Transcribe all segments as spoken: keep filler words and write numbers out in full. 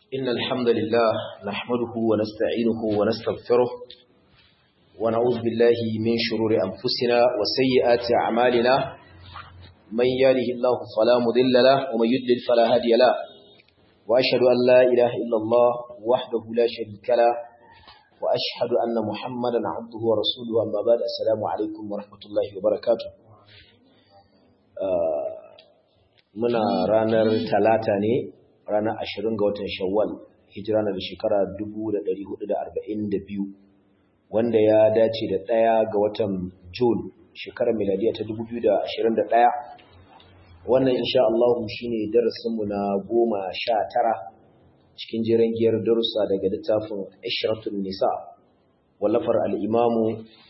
إن الحمد لله نحمده ونستعينه ونستغفره ونعوذ بالله من شرور أنفسنا وسيئات أعمالنا من يهده الله فلا مضل له ومن يضلل فلا هادي له وأشهد أن لا إله إلا الله وحده لا شريك له وأشهد أن محمدا عبده ورسوله أما بعد السلام عليكم ورحمة الله وبركاته آه muna ranar talata ne ranar ashirin ga watan Shawwal hijira na da shekara dubu da ɗari hudu da arba'in da biyu wanda ya dace da ɗaya ga watan June shekarar miladiya ta dubu biyu da ashirin da ɗaya. Wannan insha Allah shine darasin mu na goma sha tara cikin jerin giyar darussa daga littafin Ishratun Nisa wallafar al-Imam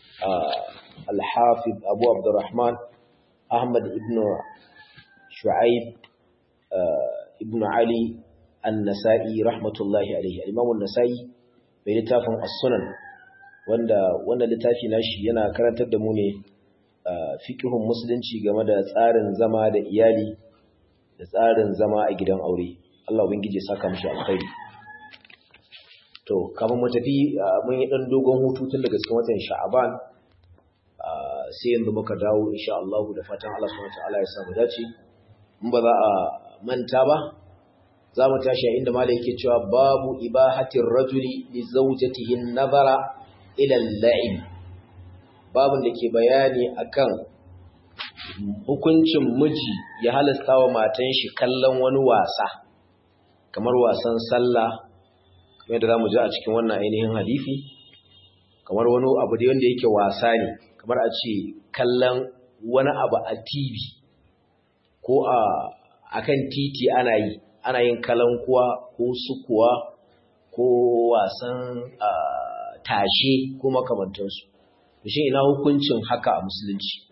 al-Hafiz Abu Abdurrahman Ahmad ibn Shu'aib ibn Ali an-Nasa'i rahmatullahi alayhi. Al-Imam an-Nasa'i bai littafin As-Sunan wanda wannan littafi nashi yana karantar da mu ne fiqhun musulunci game da tsarin zama da iyali da tsarin zama a gidan aure. Allah ubangije saka mishi alkhairi. To kafin mu tafi mun yi dan dogon hutu tun daga cikin watan Sha'aban sai yanzu muka dawo insha Allah da fatan Allah subhanahu wa ta'ala ya samu dace. In ba za a manta ba za mu tashi a inda malai yake cewa babu ibahatir rajuli li zawjatihi an-nazara ila al-la'ib, babun da ke bayani akan hukuncin miji ya halasta wa matan shi kallon wani wasa kamar wasan sallah kamar da zamu ji a cikin wannan ainihin hadisi, kamar wani abu da wanda yake wasa ne, kamar a ce kallon wani abu a T V ko a akan titi ana yi ana yin kalankuwa ko sukuwa ko wasan tashe ko makamantansu. Shin ina hukuncin haka a musulunci?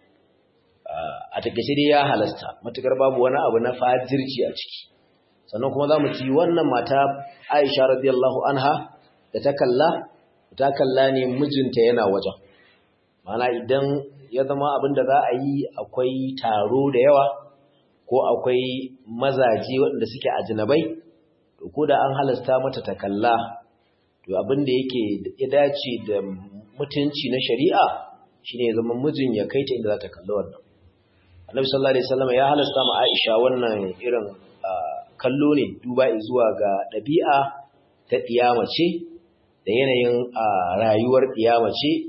A takaice dai ya halasta matukar babu wani abu na fajirci a ciki. Sannan kuma zamu ci wannan mata Aisha radiyallahu anha da ta kalla ta kalla ne mijinta yana wajen. Ma'ana idan ya zama abin da za a yi akwai taro da yawa ko akwai mazaje waɗanda suke ajinabai, to ko da an halasta mata ta kalla, to abin da yake ya dace da mutunci na shari'a shine ya zama mijin ya kai ta inda za ta kalla wannan. Annabi sallallahu alaihi wasallam ya halasta ma Aisha wannan irin kallo ne duba zuwa ga ɗabi'a ta ɗiyamace da yanayin rayuwar ɗiyamace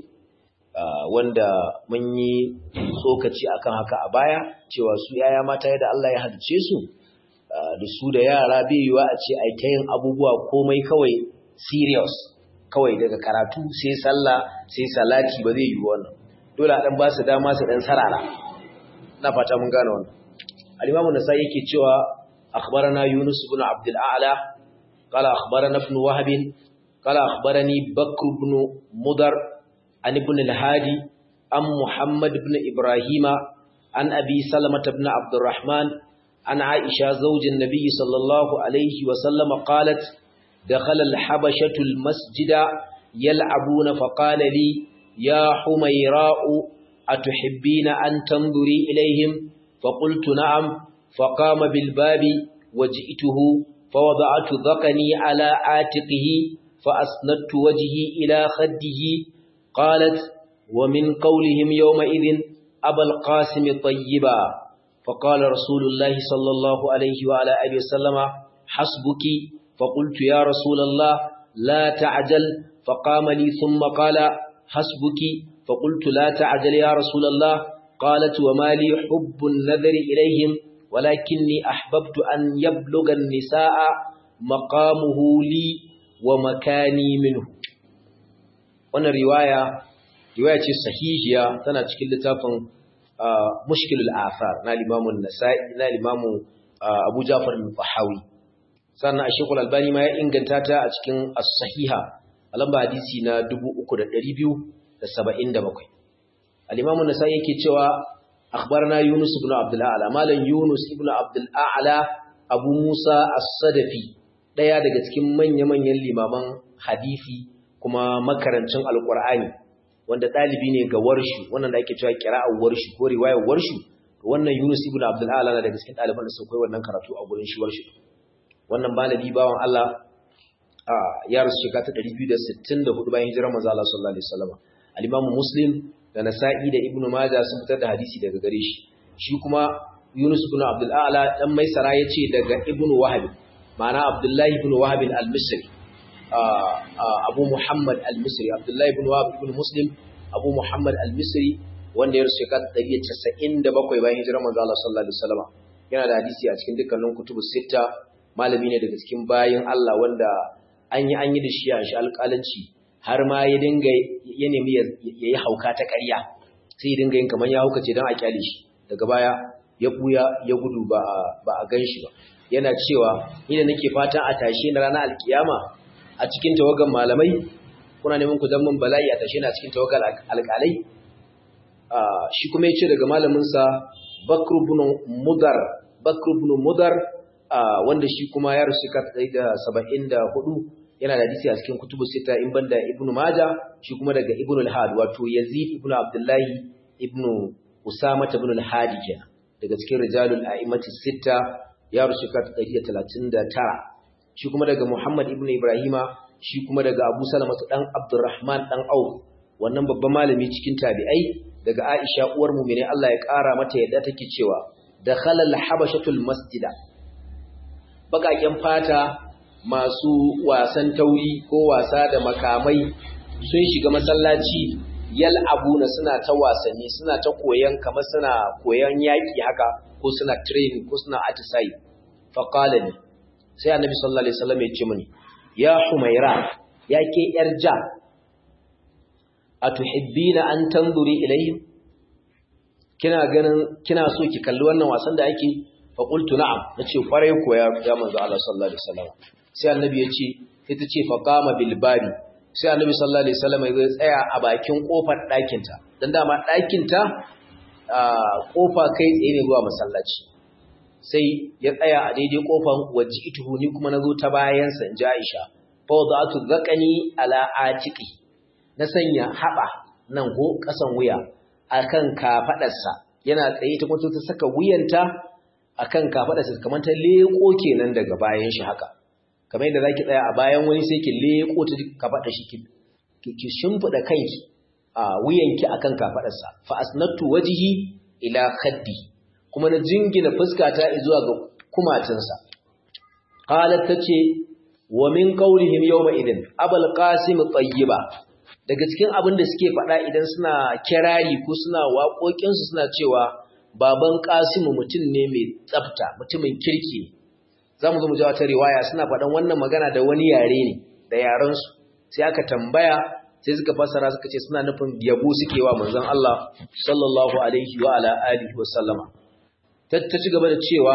wanda mun yi tsokaci akan haka a baya cewa su yaya mata yadda Allah ya halice su da su da yara bai yiwa a ce ai ta yin abubuwa komai kawai serious kawai daga karatu sai sallah sai salati ba zai yi wannan, dole a dan ba su dama su dan sarara. ina fata mun gane wannan. al-Imam an-Nasa'i yake cewa akhbarana Yunus ibn Abd al-A'la qala akhbarana ibn Wahb qala akhbarani Bakr ibn Mudar عن ابن الهادي عن محمد بن إبراهيم عن أبي سلمة بن عبد الرحمن عن عائشة زوج النبي صلى الله عليه وسلم قالت دخل الحبشة المسجد يلعبون فقال لي يا حميراء أتحبين أن تنظري إليهم فقلت نعم فقام بالباب وجئته فوضعت ذقني على عاتقه فأسندت وجهي إلى خده. قالت ومن قولهم يومئذ أبا القاسم طيبا. فقال رسول الله صلى الله عليه وعلى آله وسلم حسبك. فقلت يا رسول الله لا تعجل. فقام لي ثم قال حسبك. فقلت لا تعجل يا رسول الله. قالت وما لي حب النذر إليهم ولكني أحببت أن يبلغ النساء مقامه لي ومكاني منه. wannan riwaya riwaya ce sahihiya, tana cikin littafin Mushkilul Athar na Imam an-Nasa'i na Imam Abu Ja'far al-Bahawi. Sannan Sheikh al-Albani ma ya inganta ta a cikin as-Sahiha a lamba hadisi na dubu uku da ɗari biyu da saba'in da bakwai. Al-Imam an-Nasa'i yake cewa akhbarana Yunus ibn Abd al-A'la, malam Yunus ibn Abd al-A'la Abu Musa as-Sadafi, daya daga cikin manya-manyan limaman hadisi kuma makarancin alkur'ani wanda dalibi ne ga warshu, wannan da ake cewa qira'ar warshu ko riwayar warshu. Wannan Yunus ibn Abdul A'la na daga cikin daliban da suka koyi wannan karatu a gurin shi warshu. Wannan malami bawan Allah ya rasu shekara ta ɗari biyu da sittin da hudu bayan hijirar manzo Allah sallallahu alaihi wasallam al-Imam Muslim da Nasa'i da Ibn Majah sun fitar da hadisi daga gare shi shi kuma Yunus ibn Abdul A'la dan Maisara yace daga Ibn Wahab ma'ana Abdullah ibn Wahab al-Misri Abu Muhammad al-Misri Abdullah ibn Wahab ibn Muslim Abu Muhammad al-Misri wanda ya rasu shekara ta ɗari casa'in da bakwai bayan hijirar manzo Allah sallallahu alaihi wasallam yana da hadisi a cikin dukkanin kutubus sita malami ne daga cikin bayin Allah wanda an yi an yi da shi a shi alƙalanci har ma ya dinga ya nemi ya yi hauka ta ƙarya sai ya dinga yin kamar ya haukace don a kyale shi daga baya ya buya ya gudu ba ba a gan shi ba yana cewa ni da nake fatan a tashe na ranar alkiyama a cikin tawagan malamai kuna neman ku zaman bala'i a tashe na cikin tawagan alƙalai shi kuma ya ce daga malamin sa Bakr ibn Mudar Bakr ibn Mudar wanda shi kuma ya rusu ka da saba'in da hudu yana da hadisi a cikin kutubu sita in banda Ibn Majah shi kuma daga Ibn al-Had wato Yazid ibn Abdullah ibn Usama ibn al-Hadi kenan daga cikin rijalul a'immati sita ya rusu ka da talatin da tara shi kuma daga Muhammad ibn Ibrahima shi kuma daga Abu Salama dan Abdurrahman dan Auf wannan babban malami cikin tabi'ai daga Aisha uwar mu'mini Allah ya kara mata yadda take cewa dakhala al-habashatul masjida bakaken fata masu wasan tauri ko wasa da makamai sun shiga masallaci yal'abuna suna ta wasanni suna ta koyan kamar suna koyan yaki haka ko suna training ko suna atisayi fa qala li sai annabi sallallahu alaihi wasallam ya ce mini ya humaira ya ke yar ja atuhibbina an tanzuri ilayhim kina ganin kina so ki kalli wannan wasan da ake fa qultu na'am nace kwarai ko ya ya manzo Allah sallallahu alaihi wasallam sai annabi yace sai tace fa qama bil babi sai annabi sallallahu alaihi wasallam ya tsaya a bakin kofar ɗakin ta dan dama ɗakin ta kofa kai tsaye ne zuwa masallaci sai ya tsaya a daidai kofar waji'tuhu ni kuma nazo ta bayan sa inji Aisha fa wada'tu dhaqani ala atiqi na sanya haba nan ko kasan wuya akan kafadarsa yana tsaye ta kuma ta saka wuyanta akan kafadarsa kamar ta leko kenan daga bayan shi haka kamar yadda zaki tsaya a bayan wani sai ki leko ta kafadar shi ki ki shimfida kanki a wuyanki akan kafadarsa fa asnatu wajhi ila khaddi kuma na jingina fuskata zuwa ga kumatinsa qalat tace wa min qawlihim yawma idin abul qasim tayyiba daga cikin abin da suke faɗa idan suna kirari ko suna waƙoƙinsu suna cewa baban Kasimu mutum ne mai tsafta mutumin kirki za mu zo mu ji wata riwaya suna faɗan wannan magana da wani yare ne da yarensu sai aka tambaya sai suka fassara suka ce suna nufin yabo suke wa manzon Allah sallallahu alaihi wa ala alihi wa sallama ta ci gaba da cewa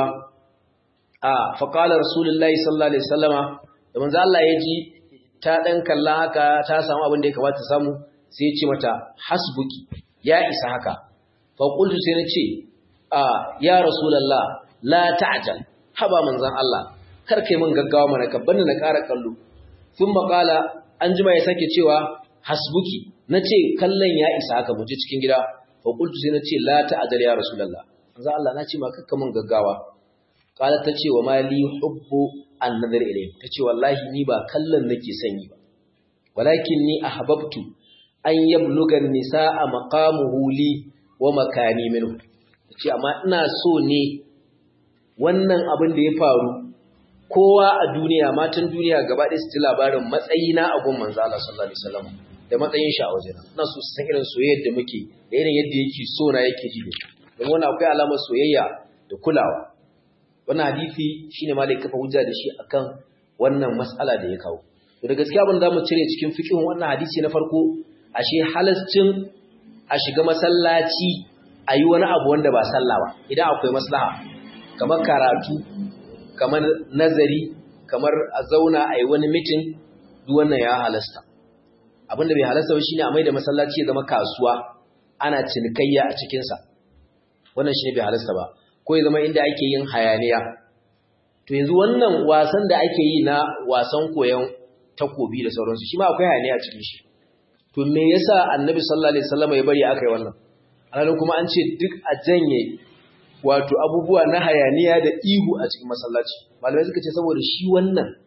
a faqala rasulullahi sallallahu alaihi wasallama da manzon Allah ya ji ta ɗan kalla haka ta samu abin da ya kamata samu sai ce mata hasbuki ya isa haka faƙultu sai na ce a ya rasulallah la ta'jal haba manzan Allah kar kai min gaggawa mana ka bani na ƙara kallo sun maƙala an jima ya sake cewa hasbuki na ce kallon ya isa haka mu je cikin gida faƙultu sai na ce la ta'jal ya rasulallah manzan Allah na ce ma kakka min gaggawa ƙala ta ce wa mali hubbu an nazar ilayhi tace wallahi ni ba kallon nake sanyi ba walakin ni ahbabtu an yabluga an-nisaa maqamuhu li wa makani minhu tace amma ina so ne wannan abin da ya faru kowa a duniya matan duniya gaba ɗaya su ji labarin matsayina a gun manzo Allah sallallahu alaihi wasallam da matsayin shi a wajena ina so su san irin soyayyar da muke da irin yadda yake so na yake ji don wannan akwai alamar soyayya da kulawa wannan hadisi shine malai kafa hujja da shi akan wannan mas'ala da ya kawo to da gaskiya abin da zamu cire cikin fiqhin wannan hadisi na farko ashe halascin a shiga masallaci ayi wani abu wanda ba sallah ba idan akwai maslaha kamar karatu kamar nazari kamar a zauna ayi wani meeting duk wannan ya halasta abinda bai halasta ba shine a maida masallaci ya zama kasuwa ana cinikayya a cikin sa wannan shine bai halasta ba ko ya zama inda ake yin hayaniya to yanzu wannan wasan da ake yi na wasan koyon takobi da sauransu shi ma akwai hayaniya a cikin shi to me yasa annabi sallallahu alaihi wasallam ya bari aka yi wannan alhalin kuma an ce duk a janye wato abubuwa na hayaniya da ihu a cikin masallaci malamai suka ce saboda shi wannan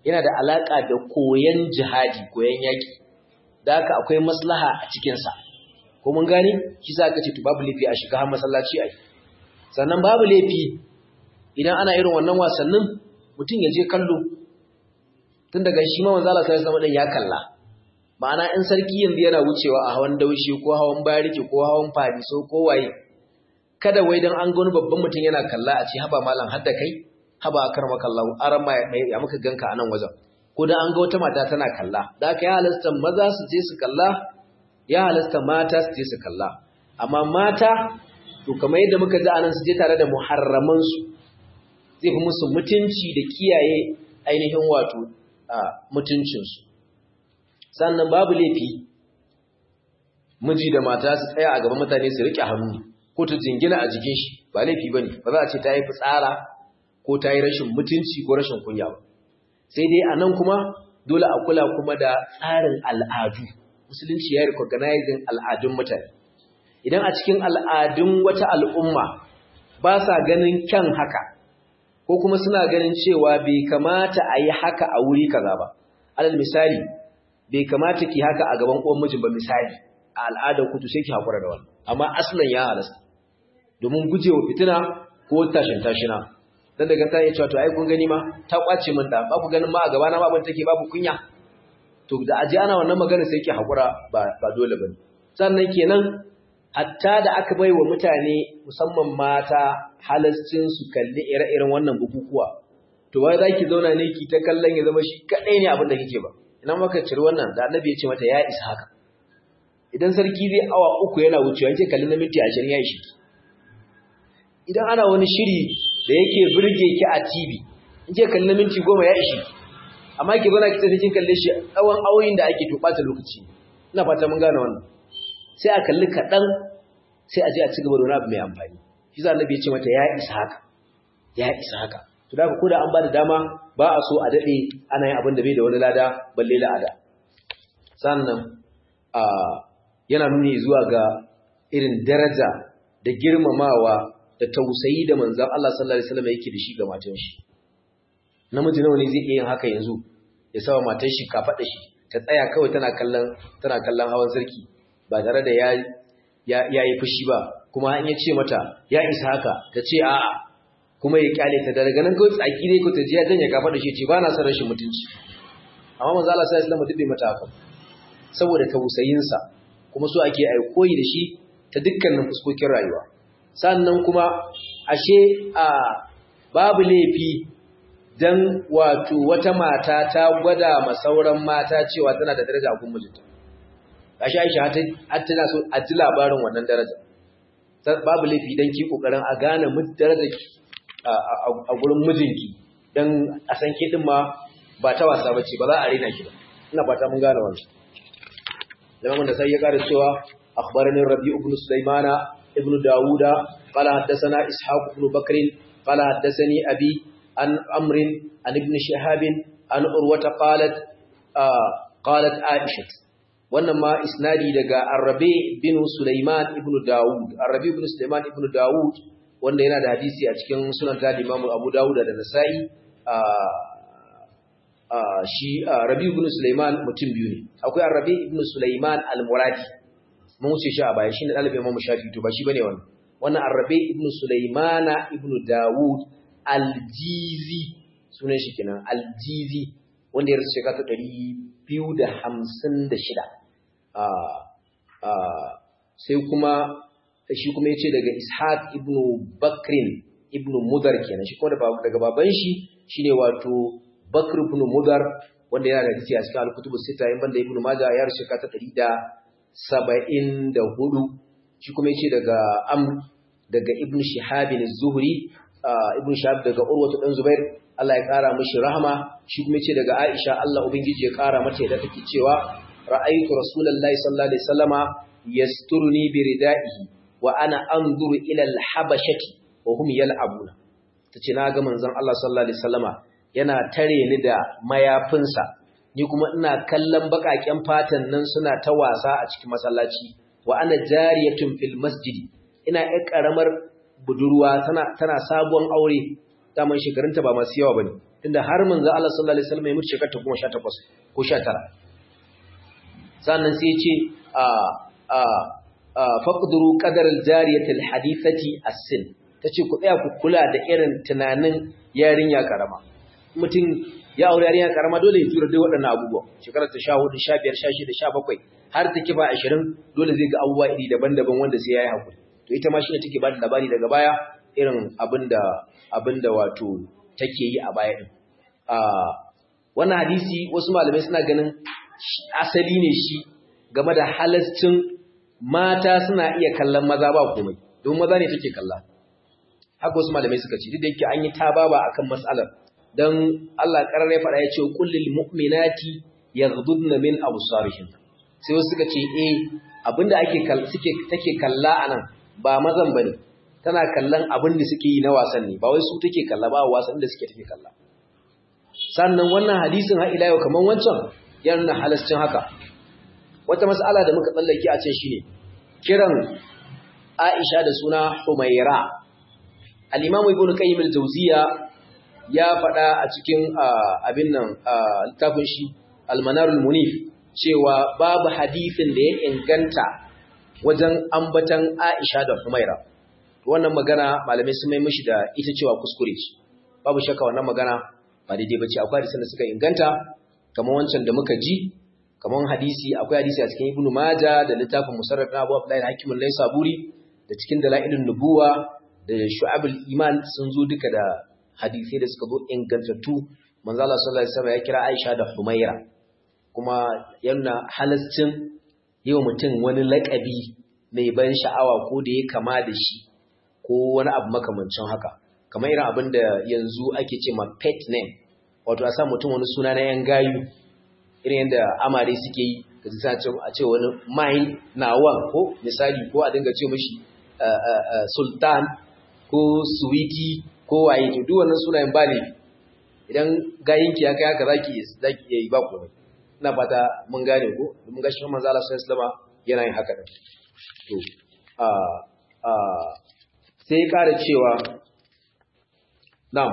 yana da alaka da koyan jihadi koyan yaki da haka akwai maslaha a cikin sa ko mun gane shi sa aka ce to babu laifi a shiga har masallaci ai sannan babu laifi idan ana irin wannan wasannin mutum ya je kallo tun daga shi ma manzo Allah sallallahu alaihi wasallam ya kalla ma'ana in sarki yanzu yana wucewa a hawan daushe ko hawan bariki ko hawan fadiso ko waye kada wai dan an ga wani babban mutum yana kalla a ce haba malam hadda kai haba akarmakallahu aran ma ya muka ganka anan wajen ko dan an ga wata mata tana kalla da haka ya halasta maza su je su kalla ya halasta mata su je su kalla amma mata to kamar yadda muka ji anan su je tare da muharraman su zai fi musu mutunci da kiyaye ainihin wato mutuncin su sannan babu laifi miji da mata su tsaya a gaban mutane su rike hannu ko ta jingina a jikin shi ba laifi bane ba za a ce ta yi fitsara ko ta yi rashin mutunci ko rashin kunya ba sai dai anan kuma dole a kula kuma da tsarin al'adu musulunci ya recognizing al'adun mutane idan a cikin al'adun wata al'umma ba sa ganin kyan haka ko kuma suna ganin cewa bai kamata a yi haka a wuri kaza ba alal misali bai kamata ki haka a gaban uwan mijin ba misali a al'adar ku to sai ki hakura da wannan amma aslan ya halasta domin gujewa fitina ko tashin tashina dan daga ta yi cewa to ai kun gani ma ta kwace min da ba ku ganin ma a gaba na baban take babu kunya to da aje ana wannan magana sai ki hakura ba ba dole bane sannan kenan hatta da aka baiwa mutane musamman mata halascin su kalli ire-iren wannan bukukuwa to wai zaki zauna ne ki ta kallon ya zama shi kadai ne abin da kike ba ina maka ciri wannan da annabi ya ce mata ya isa haka idan sarki zai awa uku yana wucewa yake kallon na minti ashirin ya ishi idan ana wani shiri da yake burge ki a T V in ce kallon minti goma ya ishi amma ki bana ki tafi kin kalle shi tsawon awoyin da ake tubata lokaci ina fata mun gane wannan sai a kalli kadan sai a je a cigaba da wani abu mai amfani shi za annabi ya ce mata ya isa haka ya isa haka to da ko da an ba da dama ba a so a dade ana yin abin da bai da wani lada balle la'ada sannan a yana nuni zuwa ga irin daraja da girmamawa da tausayi da manzon Allah sallallahu alaihi wasallam yake da shi ga matan shi namiji nawa ne zai iya yin haka yanzu ya sawa matan shi ka fada shi ta tsaya kawai tana kallon tana kallon hawan sarki ba tare da ya ya yi fushi ba kuma an yace mata ya isa haka ta ce a'a kuma ya kyale ta daga nan kawai tsaki ne ko ta ji ya janye ka fada shi ce ba na son rashin mutunci amma manzon Allah sallallahu alaihi wasallam duk bai mata haka saboda tausayin sa kuma so ake ai koyi da shi ta dukkanin fuskokin rayuwa sannan kuma ashe a babu laifi dan wato wata mata ta gwada ma sauran mata cewa tana da daraja a gun mijinta gashi Aisha har tana so a ji labarin wannan daraja babu laifi dan ki kokarin a gane mu darajar ki a gurin mijinki dan a san ke din ma ba ta wasa bace ba za a rena ki ba ina fata mun gane wannan zaman da sai ya kare cewa akhbarani Rabi' ibn Sulaimana ابن داود قال حدثنا إسحاق بن بكر قال حدثني أبي عن أمر عن ابن شهاب عن أروة قالت آه قالت عائشة وانما إسنادي لغا الربيع بن سليمان ابن داود الربيع بن سليمان ابن داود wanda yana da hadisi a cikin sunan ta Imam Abu Dawud da Nasa'i ah shi Rabi' ibn Sulaiman mutum biyu ne akwai Rabi' ibn Sulaiman al-Muradi mun wuce shi a baya shine dalibin Imam Shafi'i to ba shi bane wannan wannan Ar-Rabi' ibn Sulaimana ibn Dawud al-Jizi sunan shi kenan al-Jizi wanda ya rasu shekara ta ɗari biyu da hamsin da shida ah ah sai kuma shi kuma yace daga Ishaq ibn Bakrin ibn Mudar kenan shi kuma daga baban shi shine wato Bakr ibn Mudar wanda yana da hadisi a cikin al-Kutubus Sita in banda Ibn Majah ya rasu shekara ta ɗari da saba'in da hudu shi kuma yace daga Amr daga Ibn Shihab az-Zuhri Ibn Shihab daga Urwa dan Zubair Allah ya kara mishi rahama shi kuma yace daga Aisha Allah ubangiji ya kara mata yadda take cewa ra'aytu Rasulullahi sallallahu alaihi wasallama yasturni bi ridaihi wa ana anzuru ila al-habashati wa hum yal'abuna tace na ga manzon Allah sallallahu alaihi wasallama yana tare ni da mayafinsa ni kuma ina kallon bakaken fatan nan suna ta wasa a cikin masallaci wa ana jariyatun fil masjidi ina ƴar karamar budurwa tana tana sabon aure daman shekarunta ba masu yawa bane tunda har manzo Allah sallallahu alaihi wasallam ya mutu shekara goma sha takwas ko sha tara. sannan sai ya ce a a faqduru qadar al-jariyati al-hadithati as-sin tace ku tsaya ku kula da irin tunanin yarinya karama. Mutum ya aure yarinya karama dole ya tura dai waɗannan abubuwa, shekarar ta sha hudu, sha biyar, sha shida, sha bakwai har ta kiba ashirin, dole zai ga abubuwa iri daban-daban wanda sai yayi hakuri. To ita ma shine take ba da labari daga baya irin abinda abinda wato take yi a baya din. a wannan hadisi wasu malamai suna ganin asali ne shi game da halascin mata suna iya kallon maza ba komai, don maza ne take kalla. Haka wasu malamai suka ce duk da yake an yi tababa akan mas'alar, dan Allah karar ya fada ya ce kullil mu'minati yaghdudna min absarihin. Sai wasu suka ce eh abinda ake suke take kalla anan ba mazan bane, tana kallon abin da suke yi na wasan ne, ba wai su take kalla ba, wasan da suke take kalla. Sannan wannan hadisin har ila yau kaman wancan ya nuna halascin haka. Wata mas'ala da muka tsallake a ce shine kiran Aisha da suna Humaira. Al-Imam Ibn Qayyim al-Jawziyya ya faɗa a cikin abin nan littafin shi Al-Manar al-Munif cewa babu hadisin da ya inganta wajen ambatan Aisha da Humaira. Wannan magana malamai sun mai mishi da ita cewa kuskure ce. Babu shakka wannan magana ba daidai bace. Akwai hadisin da suka inganta kamar wancan da muka ji, kamar hadisi akwai hadisi a cikin Ibn Majah da littafin Musarrad na Abu Abdullah al-Hakim al-Naisaburi da cikin Dalailun Nubuwa da Shu'abul Iman sun zo duka da hadisai da suka zo ingantattu. Manzo Allah sallallahu alaihi wasallam ya kira Aisha da Humaira, kuma yana halascin yau mutum wani laƙabi mai ban sha'awa ko da ya kama da shi ko wani abu makamancin haka, kamar irin abin da yanzu ake ce ma pet name, wato a sa mutum wani suna na yan gayu irin yadda amare suke yi, ka ji a ce wani mine na wan ko misali, ko a dinga ce mashi sultan ko sweetie ko waye, to duk wannan sunayen ba ne. Idan gayinki ya kai haka zaki zaki iya yi ba komai. Ina fata mun gane ko mun ga shi manzo Allah sallallahu alaihi wasallam yana yin haka din. To a a sai ƙara cewa na'am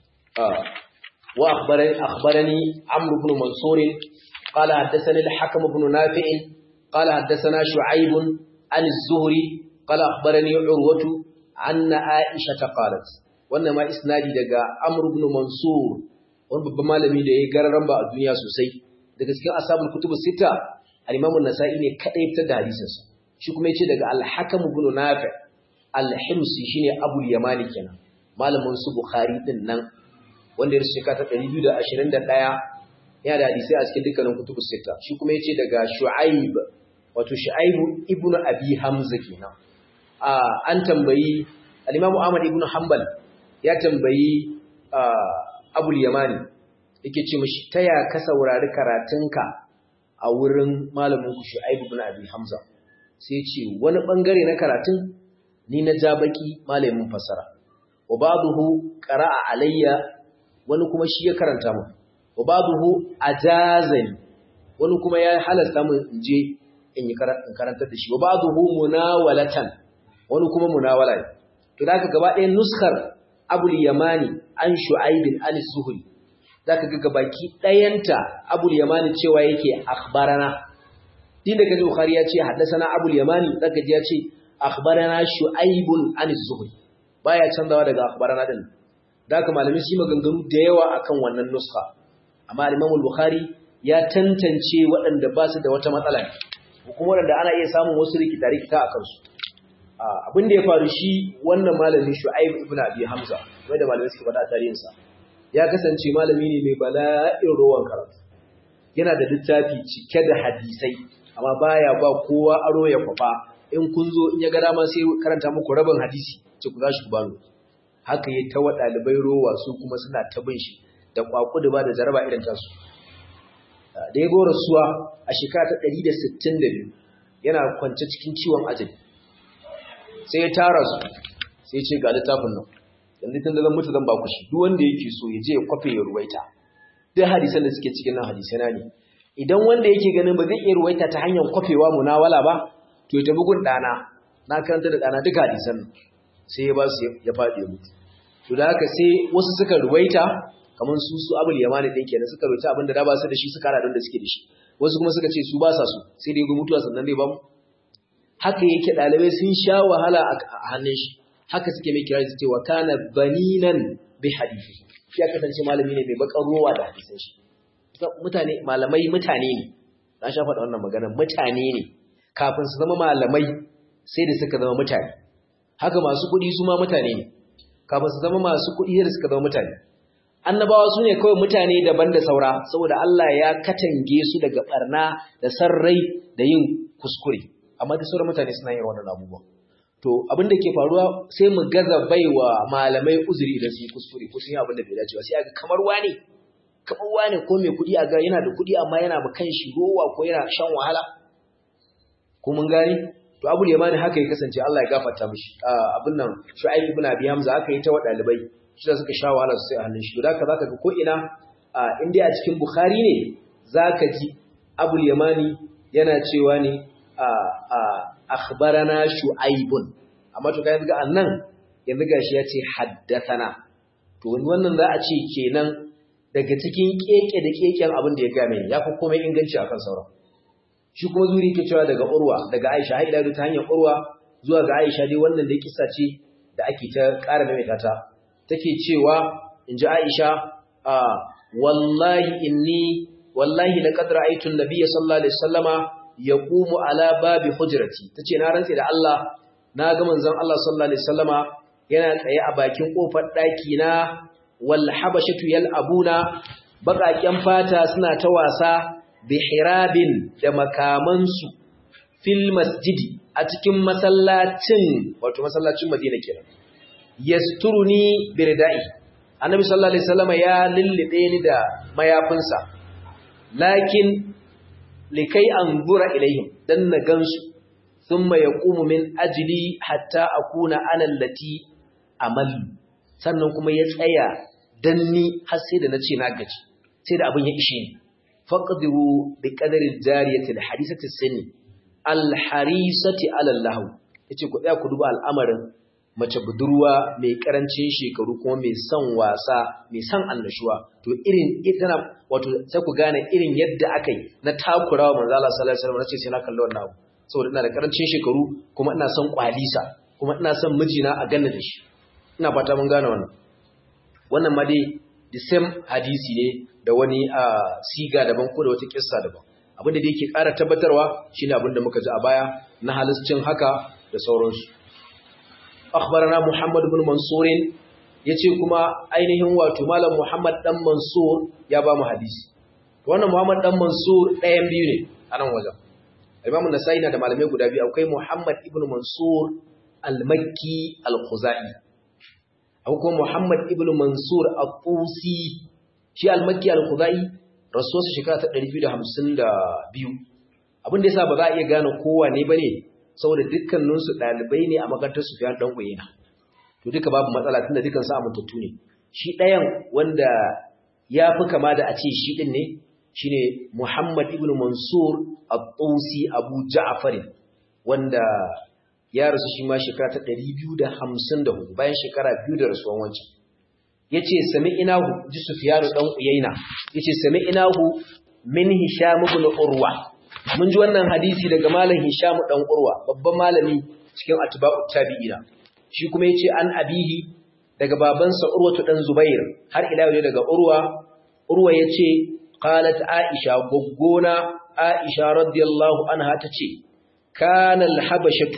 wa akhbarani akhbarani Amr ibn Mansur qala haddathani al-Hakim ibn Nafi' qala haddathana Shu'aib an az-Zuhri qala akhbarani Urwatu anna Aisha qalat. Wannan ma isnadi daga Amr ibn Mansur, wani babban malami da yayi gararan ba a duniya sosai. Daga cikin ashabul kutubus sita al-Imam an-Nasa'i ne kadai fitar da hadisin sa. Shi kuma yace daga al-Hakim ibn Nafi' al-Himsi shine Abu al-Yamani kenan, malamin su Bukhari din nan wanda ya shekara ta ɗari biyu da ashirin da ɗaya, yana da hadisi a cikin dukkanin kutubus sita. Shi kuma yace daga Shu'aib, wato Shu'aib ibn Abi Hamza kenan. a an tambayi al-Imam Ahmad ibn Hanbal ya tambayi Abu al-Yamani, yake ce mishi taya ka saurari karatunka a wurin malamin ku Shu'aib ibn Abi Hamza. Sai ce wani bangare na karatun ni na ja baki malamin fassara, wa ba'dahu qara'a alayya, wani kuma shi ya karanta mu, wa ba'dahu ajazani, wani kuma ya halasta mun in je in yi karantar da shi, wa ba'dahu munawalatan, wani kuma munawala ne. To da ka gaba ɗayan nuskar Abu al-Yamani an Shu'aib al-Zuhri, zaka ga gabaki ɗayanta Abu al-Yamani cewa yake akhbarana. Din da kaji Bukhari ya ce haddathana Abu al-Yamani, zaka ji ya ce akhbarana Shu'aib al-Zuhri, baya canzawa daga akhbarana din. Da haka malami shi maganganu da yawa akan wannan nuska, amma Imam al-Bukhari ya tantance waɗanda ba su da wata matsala ne, kuma waɗanda ana iya samun wasu rikita-rikita a kansu. Abin da ya faru shi wannan malamin Shu'aib ibn Abi Hamza, wanda malamai suka faɗa tarihinsa, ya kasance malami ne mai bala'in rowan karatu. Yana da littafi cike da hadisai, amma baya ba kowa aro ya kwafa. In kun zo in ya ga dama sai karanta muku rabin hadisi, ce ku za shi ku bani. Haka ya tawa ɗalibai rowa, su kuma suna ta bin shi da kwakudu ba da jaraba irin tasu. Da ya gora suwa a shekara ta ɗari da sittin da biyu, yana kwance cikin ciwon ajali. Sai ya tara su, sai ce ga littafin nan, yanzu tun da zan mutu zan ba ku shi, duk wanda yake so ya je ya kwafe ya ruwaita. Duk hadisan da suke cikin nan hadisai na ne. Idan wanda yake ganin ba zai iya ruwaita ta hanyar kwafewa munawala ba, to ya tafi gun ɗana, na karanta da ɗana duka hadisan nan. Sai ya ba su ya faɗi ya mutu. To da haka sai wasu suka ruwaita, kamar su su Abul Yamani din kenan suka roki abin da da ba su da shi suka hada da suke da shi wasu kuma suka ce su ba sa su sai dai ga mutuwa sannan dai ba mu haka yake dalibai sun sha wahala a hannun shi haka suke mai kira su ce wa kana baninan bi hadisi shi ya kasance malami ne mai bakar ruwa da hadisin shi mutane malamai mutane ne na sha faɗa wannan magana mutane ne kafin su zama malamai sai da suka zama mutane haka masu kuɗi su ma mutane ne kafin su zama masu kuɗi da suka zama mutane annabawa su ne kawai mutane daban da saura saboda Allah ya katange su daga barna da sarrai da yin kuskure amma da sauran mutane suna yin wannan abubuwa to abin da ke faruwa sai mu gaza baiwa malamai uzuri idan su yi kuskure ko sun yi abin da bai dace ba sai aga kamar wani kamar wani ko mai kuɗi a ga yana da kuɗi amma yana ma kanshi rowa ko yana shan wahala ko mun gani to Abul Yamani haka ya kasance Allah ya gafarta mishi abin nan Shu'aib ibn Abi Hamza haka yi ta wa dalibai shi da suka sha wahala sosai a hannun shi to da haka zaka ga ko ina in dai a cikin Bukhari ne zaka ji Abul Yamani yana cewa ne akhbarana Shu'aibun amma to kai ga annan yanzu gashi ya ce haddathana to wannan za a ce kenan daga cikin keke da keken abin da ya game ya fi komai inganci akan sauran shi kuma zuri ke cewa daga Urwa daga Aisha har ila ta hanyar Urwa zuwa ga Aisha dai wannan da kissa ce da ake ta ƙara maimaita ta take cewa inji Aisha wallahi inni wallahi laqad ra'aytu an-nabiyya sallallahu alaihi wasallama yaqumu ala babi hujrati tace na rantsi da Allah na ga manzon Allah sallallahu alaihi wasallama yana tsaye a bakin kofar daki na wal habashatu yal'abuna bakaken fata suna ta wasa bihirabin da makamansu fil masjidi a cikin masallacin wato masallacin Madina kenan yasturuni birdai annabi sallallahu alaihi wasallam ya lillibe ni da mayafinsa lakin likai anzura ilaihim dan na gansu thumma yaqumu min ajli hatta akuna ana allati amal sannan kuma ya tsaya danni har sai da nace na gaji sai da abin ya ishe ni faqdiru bi qadari jariyati alhadisati sinni alharisati ala allah yace ku tsaya ku duba al'amarin mace budurwa mai karancin shekaru kuma mai son wasa mai son annashuwa to irin ita wato sai ku gane irin yadda akai na takurawa manzo Allah sallallahu alaihi wasallam nace sai na kalli wannan abu saboda ina da karancin shekaru kuma ina son kwalisa kuma ina son mijina a ganna da shi ina fata mun gane wannan wannan ma dai the same hadisi ne da wani siga daban ko da wata kissa daban abinda da yake ƙara tabbatarwa shine abinda muka ji a baya na halascin haka da sauransu akhbarana Muhammad ibn Mansur yace kuma ainihin wato malam Muhammad dan Mansur ya ba mu hadisi wannan Muhammad dan Mansur ɗayan biyu ne a nan wajen Imam An-Nasa'i na da malamai guda biyu akwai Muhammad ibn Mansur al-Makki al-Khuzai akwai kuma Muhammad ibn Mansur al-Qusi shi al-Makki al-Khuzai rasuwarsa shekara ta ɗari biyu da hamsin da biyu abin da yasa ba za a iya gane kowa ne bane saboda dukkaninsu ɗalibai ne a makarantar Sufyan dan Uyayna to duka babu matsala tunda dukkan su amintattu ne shi ɗayan wanda ya fi kama da a ce shi ɗin ne shine Muhammad ibn Mansur al-Tusi Abu Ja'far wanda ya rasu shi ma shekara ta ɗari biyu da hamsin da hudu bayan shekara biyu da rasuwan wancan yace sami'inahu ji Sufyan dan Uyayna yace sami'inahu min Hisham ibn Urwa mun ji wannan hadisi daga malam Hisham dan Urwa babban malami cikin atba'ut tabi'ina shi kuma yace an abihi daga babansa Urwa dan Zubair har ila yau daga Urwa Urwa yace qalat Aisha goggona Aisha radiyallahu anha tace kana al-habashatu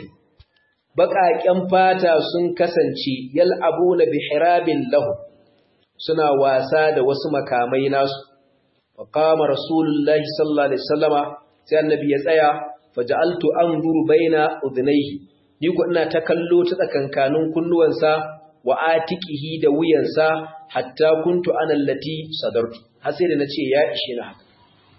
baqaqen fata sun kasance yal'abuna bihirabin lahu suna wasa da wasu makamai nasu wa qama rasulullahi sallallahu alaihi wasallama sai annabi ya tsaya faja'altu anzuru baina udhnayhi ni ko ina ta kallo ta tsakankanin kunnuwansa wa atiqihi da wuyansa hatta kuntu ana allati sadartu har sai da nace ya ishe na haka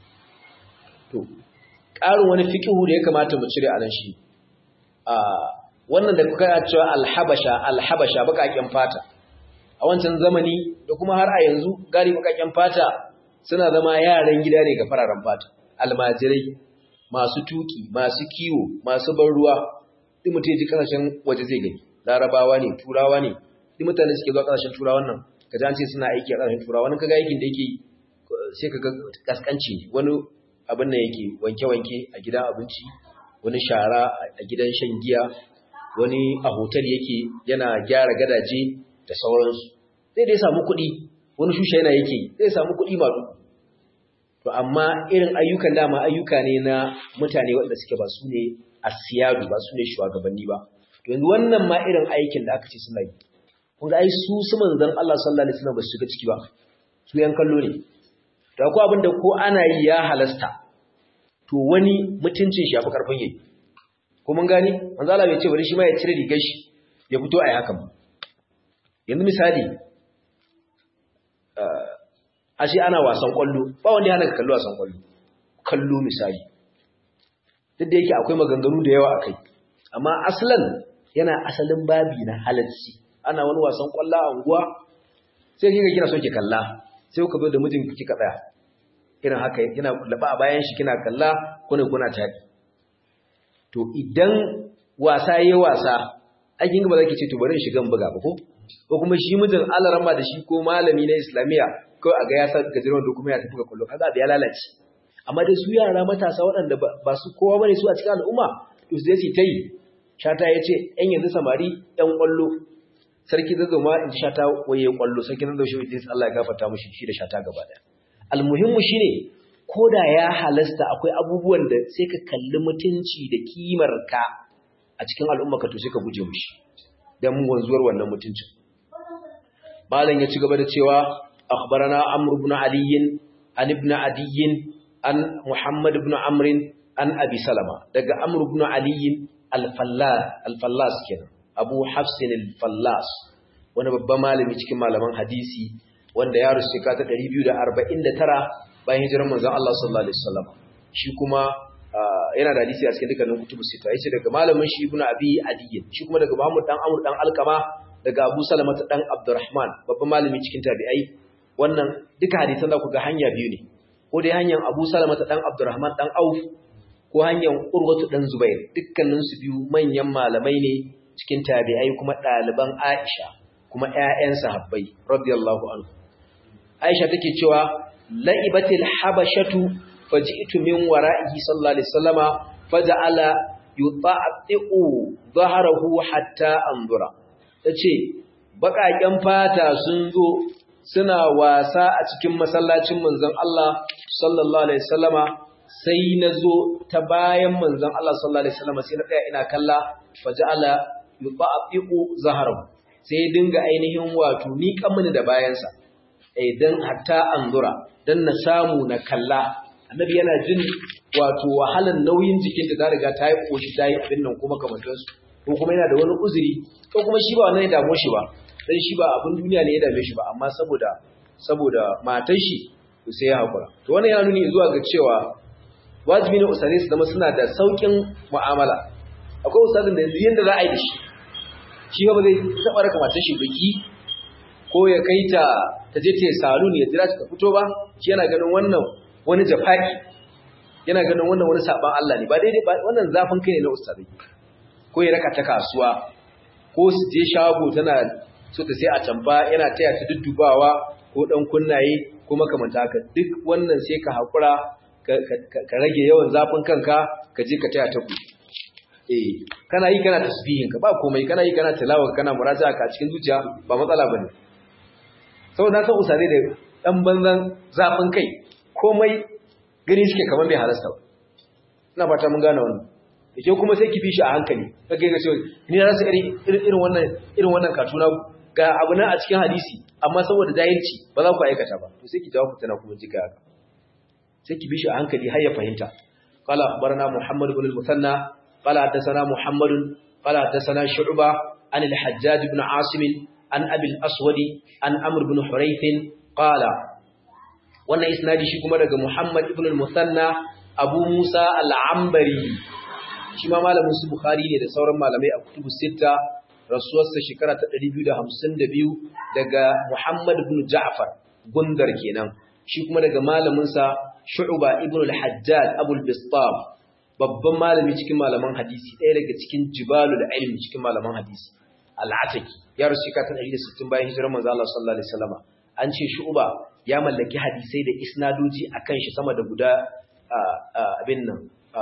to ƙarin wani fiqhu da ya kamata mu cire a nan shi a wannan da kuka cewa alhabasha alhabasha bakaken fata a wancan zamani da kuma har a yanzu gari bakaken fata suna zama yaran gida ne ga fararen fata almajirai masu tuki masu kiwo masu ban ruwa duk mutum ji kasashen waje zai gani larabawa ne turawa ne duk mutane suke zuwa kasashen turawa nan kaje an ce suna aiki a ƙasashen turawa wani kaga aikin da yake sai kaga kaskanci wani abin nan yake wanke-wanke a gidan abinci wani shara a gidan shan giya wani a hotel yake yana gyara gadaje da sauransu sai dai samu kuɗi wani shusha yana yake sai samu kuɗi malu to amma irin ayyukan dama ayyuka ne na mutane waɗanda suke ba su ne asiyadu ba su ne shugabanni ba to yanzu wannan ma irin aikin da aka ce suna yi kun ga ai su su manzon Allah sallallahu alaihi wasallam ba su shiga ciki ba su yan kallo ne to akwai abin da ko ana yi ya halasta to wani mutuncin shi yafi karfin yayi ko mun gani manzo Allah bai ce bari shi ma ya cire rigar shi ya fito ai hakan yanzu misali ashe ana wasan kwallo ba wanda yana kallo wasan kwallo kallo misali duk da yake akwai maganganu da yawa akai amma aslan yana asalin babi na halacci ana wani wasan kwallo a unguwa sai kika kina son ki kalla sai kuka zo da mijin kika tsaya irin haka kina laba a bayan shi kina kalla kuna kuna tafi to idan wasa yayi wasa akin ga ba zaki ce to bari in shiga buga ba ko ko kuma shi mijin alaramma da shi ko malami na islamiya ko a ga ya sa gajeren da kuma ya tafi ga kullu kaga da ya lalace amma da su yara matasa waɗanda ba su kowa bane su a cikin al'umma to su zai ta yi shata yace ɗan yanzu samari ɗan kwallo sarki zazo ma in shata waye kwallo sarki zazo shi Idris Allah ya gafarta mishi shi da shata gaba daya almuhimmu shine koda ya halasta akwai abubuwan da sai ka kalli mutunci da kimar ka a cikin al'umma ka to sai ka guje mishi dan mu wanzuwar wannan mutuncin malam ya ci gaba da cewa akhbarana amr ibn ali an ibn adi an muhammad ibn amr an abi salama daga amr ibn ali al-fallas al-fallas kenan abu hafsin al-fallas wani babban malami cikin malaman hadisi wanda ya rusu ka ta ɗari biyu da arba'in da tara bayan hijirar manzon Allah sallallahu alaihi wasallam shi kuma yana da hadisi a cikin dukkanin kutubu sita yace daga malamin shi ibnu abi adiyin shi kuma daga Muhammad dan Amr dan Alqama daga Abu Salama dan Abdurrahman babban malami cikin tabi'ai wannan duka hadisan da ku ga hanya biyu ne ko dai hanyar Abu Salama dan Abdurrahman dan Auf ko hanyar Urwatu dan Zubair dukkanin su biyu manyan malamai ne cikin tabi'ai kuma ɗaliban Aisha kuma ƴaƴan sahabbai radiyallahu anhu Aisha take cewa la'ibatil habashatu faji'tu min wara'ihi sallallahu alaihi wasallama faja'ala yuta'ti'u dhahrahu hatta anzura tace baƙaƙen fata sun zo suna wasa a cikin masallacin manzon Allah sallallahu alaihi wasallama sai nazo ta bayan manzon Allah sallallahu alaihi wasallama sai na tsaya ina kalla faja'ala yuta'ti'u dhahrahu sai dinga ainihin wato ni kamuni da bayansa idan hatta anzura dan na samu na kalla annabi yana jin wato wahalan nauyin jikin da ta riga ta yi koshi ta yi abin nan kuma kamantar su ko kuma yana da wani uzuri ko kuma shi ba wannan ya damo shi ba dan shi ba abin duniya ne ya dame shi ba amma saboda saboda matar shi sai ya hakura to wannan yana nuni zuwa ga cewa wajibi ne usare su zama suna da saukin mu'amala akwai usarin da yanzu yanda za a yi da shi shi ba zai taba raka matar shi biki ko ya kai ta ta je ta salon ya jira ta fito ba shi yana ganin wannan wani jafaki yana ganin wannan wani saban Allah ne ba daidai ba wannan zafin kai ne na ustazi ko ya raka ta kasuwa ko su je shago tana so ta sai a tamba yana taya ta duddubawa ko dan kunnaye ko makamanta haka duk wannan sai ka hakura ka rage yawan zafin kanka ka je ka taya ta ku eh kana yi kana tasbihin ka ba komai kana yi kana tilawa kana muraja'a ka cikin zuciya ba matsala bane saboda san usare da dan banzan zafin kai komai gani suke kamar bai halasta ba ina fata mun gane wannan yake kuma sai ki bi shi a hankali kage ga cewa ni na rasa irin irin wannan irin wannan katuna ga abu nan a cikin hadisi amma saboda jahilci ba za ku aikata ba to sai ki jawo fitana kuma jika haka sai ki bi shi a hankali har ya fahimta qala akhbarana muhammad ibn al-musanna qala hadathana muhammad qala hadathana shu'ba an al-hajjaj ibn asim an abi al-aswadi an amr ibn hurayth qala wannan isnadi shi kuma daga muhammad ibn al-musanna abu musa al-ambari shi ma malamin su bukhari ne da sauran malamai a kutubu sita rasuwarsa shekara ta ɗari biyu da hamsin da biyu daga muhammad ibn ja'far gundar kenan shi kuma daga malamin sa shu'ba ibn al-hajjaj abul bistam babban malami cikin malaman hadisi ɗaya daga cikin jibalul ilmi cikin malaman hadisi al-Ataki ya rasu shekara ɗari da sittin bayan hijirar manzo Allah sallallahu alaihi wasallam an ce Shu'ba ya mallaki hadisai da isnadoji akan shi sama da guda abin nan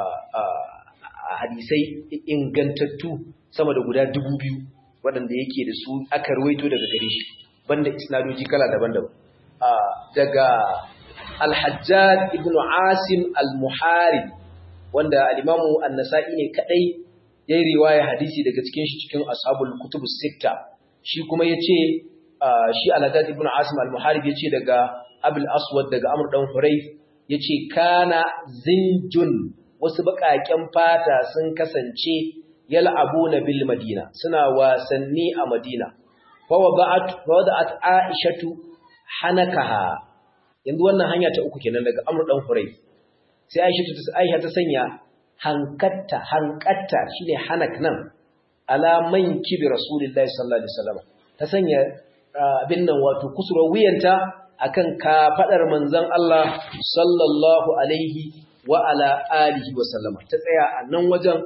hadisai ingantattu sama da guda dubu biyu waɗanda yake da su aka ruwaito daga gare shi banda isnadoji kala daban-daban daga Al-Hajjaj ibn Asim al-Muharib wanda al-Imamu An-Nasa'i ne kadai yayi riwaya hadisi daga cikin shi cikin ashabul kutubus sitta shi kuma yace shi Al-Hajjaj ibn Asim al-Muharib yace daga Abul Aswad daga Amr dan Hurayth yace kana zinjun wasu bakaken fata sun kasance yal'abuna bil Madina suna wasanni a Madina fa wada'at wada'at Aishatu hanakaha yanzu wannan hanya ta uku kenan daga Amr dan Hurayth sai Aisha ta Aisha ta sanya hankatta hankatta shine hanak nan ala manki bi Rasulullahi sallallahu alaihi wasallam ta sanya abin nan wato kusurwar wuyanta akan kafadar manzon Allah sallallahu alaihi wa ala alihi wa sallama ta tsaya a nan wajen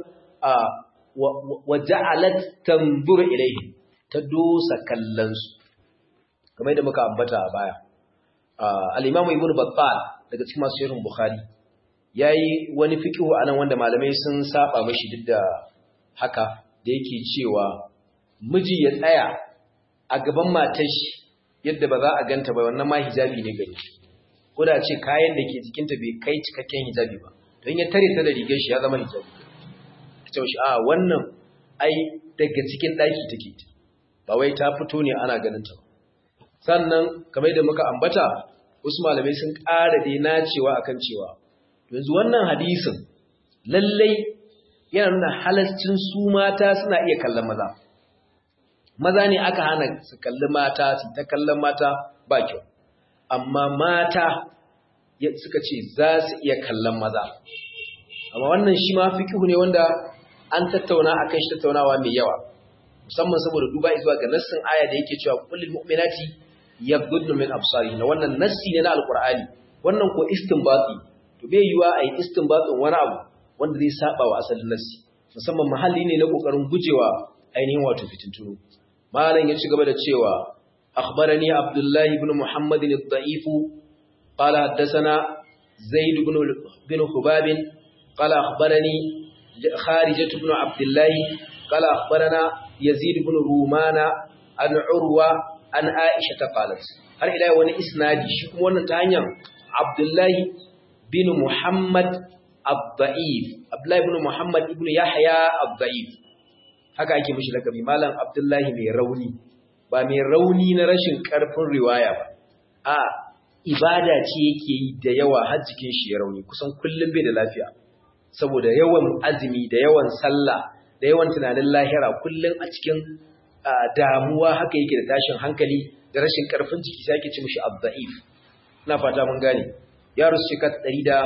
wa ja'alat tanzuru ilayhi ta dosa kallon su kamar da muka ambata a baya al-Imam Ibn Battal daga cikin masu sharhin Bukhari yayi wani fiqhu anan wanda malamai sun saba mashi duk da haka da yake cewa miji ya tsaya a gaban matar shi yadda ba za a ganta ba wannan ma hijabi ne gare shi ko da ce kayan da ke jikinta bai kai cikakken hijabi ba don ya tare ta da rigar shi ya zama hijabi ta ce a wannan ai daga cikin daki take ba wai ta fito ne ana ganin ta ba sannan kamar da muka ambata wasu malamai sun ƙara dai nacewa akan cewa yanzu wannan hadisin lallai yana nuna halascin su mata suna iya kallon maza maza ne aka hana su kalli mata su ta kallon mata ba kyau amma mata suka ce za su iya kallon maza amma wannan shi ma fiqhu ne wanda an tattauna akan shi tattaunawa mai yawa musamman saboda duba zuwa ga nassin aya da yake cewa kullul mu'minati yaghdudnu min absarihinna wannan nassi ne na alqur'ani wannan ko istinbati to bai yiwa ai istinbatin wani abu wanda zai saba wa asalin nassi musamman mahalli ne na kokarin gujewa ainihin wato fitintunu malam ya ci gaba da cewa akhbarani abdullahi ibn muhammad ad-da'if qala haddathana zaid ibn bin hubab qala akhbarani kharijah ibn abdullah qala akhbarana yazid ibn rumana an urwa an aisha ta qalat har ila wani isnadi shi kuma wannan ta hanyar abdullahi bin muhammad ad-da'if abdullahi ibn muhammad ibn yahya ad-da'if haka ake mishi lakabi malam abdullahi mai rauni ba mai rauni na rashin karfin riwaya ba a ibada ce yake yi da yawa har jikin shi ya rauni kusan kullum bai da lafiya saboda yawan azumi da yawan sallah da yawan tunanin lahira kullum a cikin damuwa haka yake da tashin hankali da rashin karfin jiki sai ake ce mishi ad-da'if ina fata mun gane ya rusu shekara ɗari da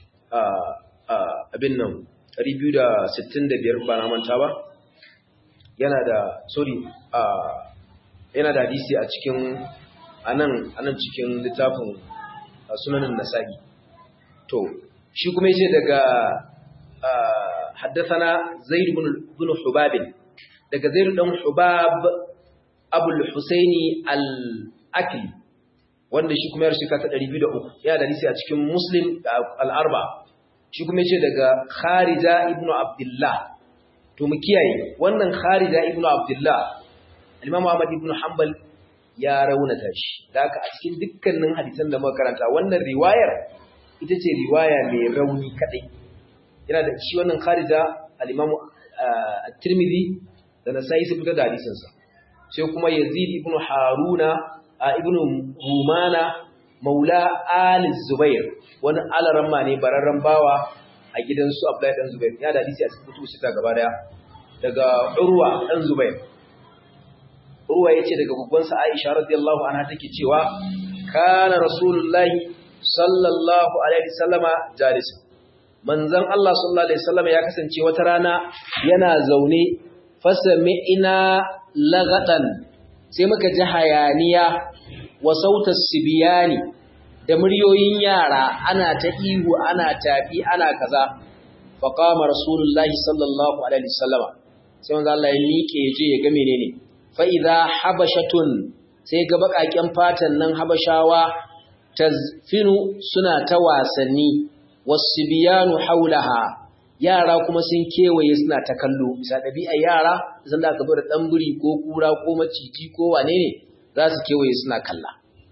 abin nan ɗari biyu da sittin da biyar ba na manta ba yana da sorry yana da hadisi a cikin anan anan cikin littafin sunanin nasa'i to shi kuma yace daga haddathana zaid ibn ibn hubab daga zaid dan hubab abul husaini al-akli wanda shi kuma ya rasu ta ɗari biyu da uku yana da hadisi a cikin muslim al-arba shi kuma yace daga kharija ibn abdullah to mu kiyaye wannan kharija ibn abdullah al-imam ahmad ibn hanbal ya raunata shi da haka a cikin dukkanin hadisan da muka karanta wannan riwayar ita ce riwaya mai rauni kadai yana da shi wannan kharija al-imam at-tirmidhi da nasai su fitar da hadisin sa sai kuma yazid ibn haruna ibn rumana maula al-zubair wani alaramma ne bararran bawa a gidan su abdullahi dan zubair ya da hadisi a cikin kutubu sita gaba daya daga urwa dan zubair urwa yace daga guggunsa aisha radiyallahu anha take cewa kana rasulullahi sallallahu alaihi wasallama jalis manzon Allah sallallahu alaihi wasallama ya kasance wata rana yana zaune fasami'ina lagatan sai muka ji hayaniya wa sautas sibiyani da muryoyin yara ana ta ihu ana tafi ana kaza fa qama rasulullahi sallallahu alaihi wasallama sai manzo Allah ya miƙe je ya ga menene fa idha habashatun sai ga bakaken fatan nan habashawa tazfinu suna ta wasanni wasbiyanu haulaha yara kuma sun kewaye suna ta kallo bisa dabi'a yara zan da aka zo da dan buri ko kura ko maciji ko wane ne za su kewaye suna kalla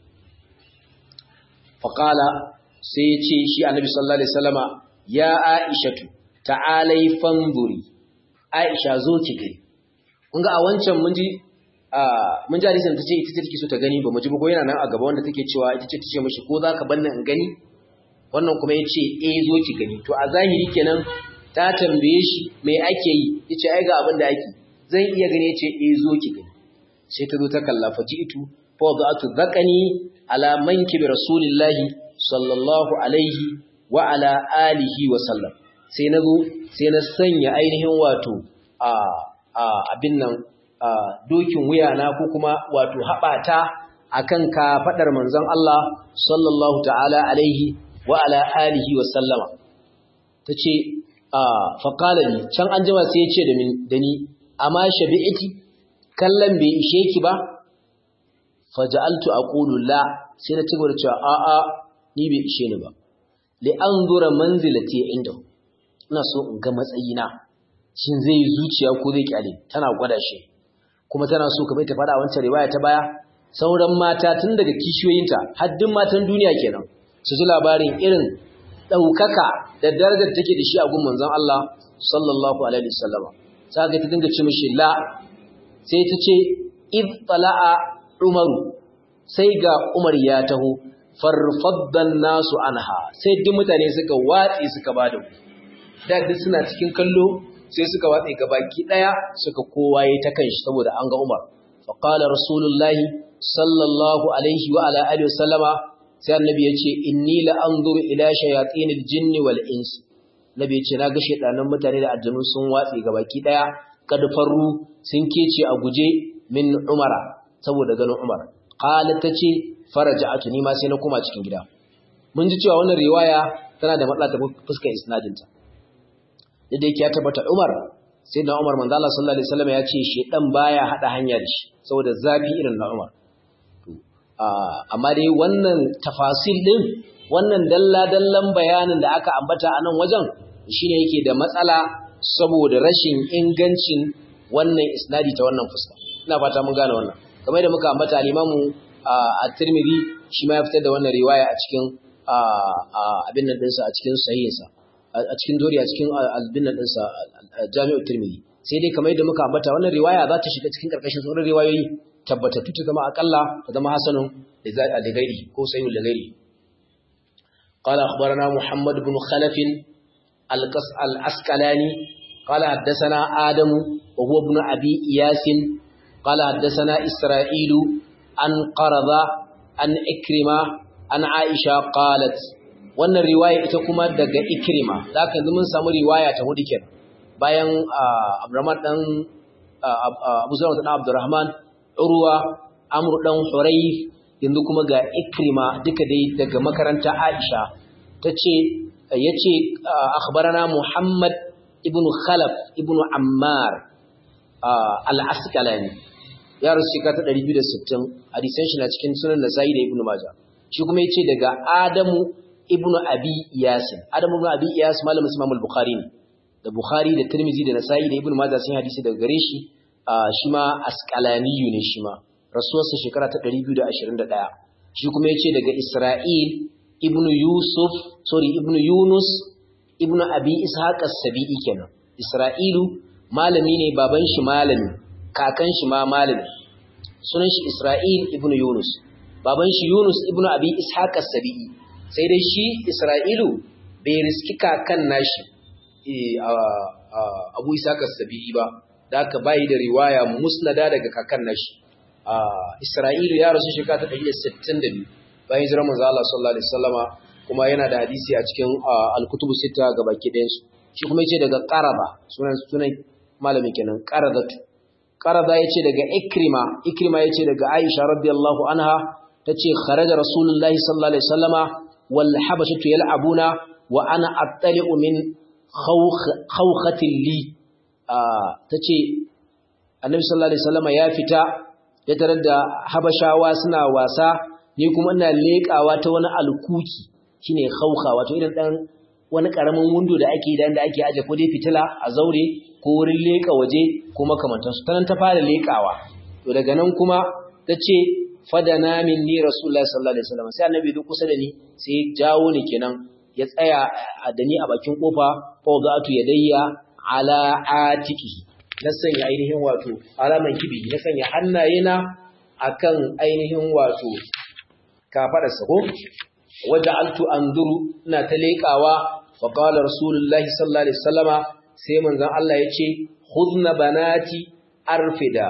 faqala sai ya ce shi annabi sallallahu alaihi wasallama ya aishatu ta'alai fanzuri aisha zo ki gani kun ga a wancan mun ji mun ji hadisin tace ita take so ta gani ba mu ji ba ko yana nan a gaba wanda take cewa ita ce tace mishi ko zaka banna in gani wannan kuma yace eh zo ki gani to a zahiri kenan ta tambaye shi me ake yi yace ai ga abin da ake zan iya gani yace eh zo ki gani sai ta zo ta kalla fajitu fa wada'tu dhaqani ala manki bi rasulillahi sallallahu alaihi wa ala alihi wa sallam sai nazo sai na sanya ainihin wato a abin nan dokin wuyana ko kuma wato haɓata akan kafaɗar manzon Allah sallallahu ta'ala alaihi wa ala alihi wa sallama tace fa qala ni can an jima sai ya ce da ni amma shabi'ati kallan bai ishe ki ba faja'altu aqulu la sai na cigaba da cewa a a ni bai ishe ni ba li anzura manzilati inda ina so in ga matsayina shin zai zuciya ko zai kyale tana gwada shi kuma tana so kamar ta fada wancan riwaya ta baya sauran mata tun daga kishiyoyinta haddin matan duniya kenan su ji labarin irin daukaka da darajar take da shi a gun manzon Allah sallallahu alaihi wasallam sai ta dinga ce mishi la sai ta ce id tala'a umaru sai ga umar ya taho farfaddan nasu anha sai duk mutane suka watsi suka bada da duk suna cikin kallo sai suka watsa gabaki daya suka kowa yayi ta kanshi saboda an ga Umar fa qala rasulullahi sallallahu alaihi wa ala alihi wasallama sai annabi yace inni la anzuru ila shayatinil jinni wal ins nabi yace naga shedanan mutane da aljanu sun watsa gabaki daya kad farru sun kece a guje min Umara saboda ganin Umar qala tace faraja'atu ni ma sai na koma cikin gida mun ji cewa wannan riwaya tana da matsala ta fuskar isnadinta da yake ya tabbata Umar sai da Umar manzo Allah sallallahu alaihi wasallam ya ce shedan baya hada hanya da shi saboda zafi irin na Umar to amma dai wannan tafasil din wannan dalla dallan bayanin da aka ambata a nan wajen shine yake da matsala saboda rashin ingancin wannan isnadi ta wannan fuska ina fata mun gane wannan kamar da muka ambata al-Imam at-Tirmidhi shi ma ya fitar da wannan riwaya a cikin abin nan dinsa a cikin sahihinsa a cikin dori a cikin albinnan ɗinsa jami'ar Tirmidhi sai dai kamar yadda muka ambata wannan riwaya za ta shiga cikin ƙarƙashin sauran riwayoyi tabbatattu ta zama akalla ta zama hasanun da gairi ko sayyul da gairi qala akhbarana muhammad ibn khalaf al-qas al-asqalani qala haddathana adam wa huwa ibn abi iyas qala haddathana isra'ilu an qarada an ikrima an aisha qalat wannan riwaya ita kuma daga Ikrima zaka yanzu mun samu riwaya ta hudu kenan bayan Abdurrahman dan Abu Zur'a dan Abdurrahman Urwa Amr dan Hurayth yanzu kuma ga Ikrima duka dai daga makaranta Aisha tace yace akhbarana Muhammad ibn Khalaf ibn Ammar al-Asqalani ya rusu ka ta ɗari biyu da sittin hadisan shi na cikin sunan Nasa'i da Ibn Majah shi kuma yace daga Adamu ibn Abi Iyas Adamu ibn Abi Iyas malamin Imam al-Bukhari ne da Bukhari da Tirmidhi da Nasa'i da Ibn Majah sun hadisi daga gare shi shi ma Asqalani ne shi ma rasuwarsa shekara ta ɗari biyu da ashirin da ɗaya shi kuma yace daga Isra'il ibn Yusuf sorry ibn Yunus ibn Abi Ishaq as-Sabi'i kenan Isra'ilu malami ne baban shi malami kakan shi ma malami sunan shi Isra'il ibn Yunus baban shi Yunus ibn Abi Ishaq as-Sabi'i sai dai shi Isra'ilu bai riski kakan nashi Abu Ishaq as-Sabi'i ba da aka bayi da riwaya musnada daga kakan nashi Isra'ilu ya rasu shekara ta ɗari da sittin da biyu bayan hijirar manzo Allah sallallahu alaihi wasallama kuma yana da hadisi a cikin al-kutubu sita gabaki ɗayan su shi kuma yace daga Qaraba sunan sunan malamin kenan Qaradatu Qarada yace daga Ikrima Ikrima yace daga Aisha radiyallahu anha tace kharaja Rasulullahi sallallahu alaihi wasallama wal habashatu yal'abuna wa ana attali'u min khawkhatin li tace annabi sallallahu alaihi wasallam ya fita ya tarar da habashawa suna wasa ni kuma ina leƙawa ta wani alkuki shine khauka wato irin dan wani karamin windo da ake idan da ake aje ko dai fitila a zaure ko wurin leƙa waje ko makamantansu tanan ta fara leƙawa to daga nan kuma tace fadana minni rasulullahi sallallahu alaihi wasallam sai annabi duk kusa da ni sai jawo ni kenan ya tsaya da ni a bakin kofa fa wada'tu yadayya ala atiki na sanya ainihin wato alaman kibi na sanya hannayena akan ainihin wato kafadarsa ko waja'altu anzuru ina ta leƙawa fa qala rasulullahi sallallahu alaihi wasallama sai manzon Allah yace khudna banati arfida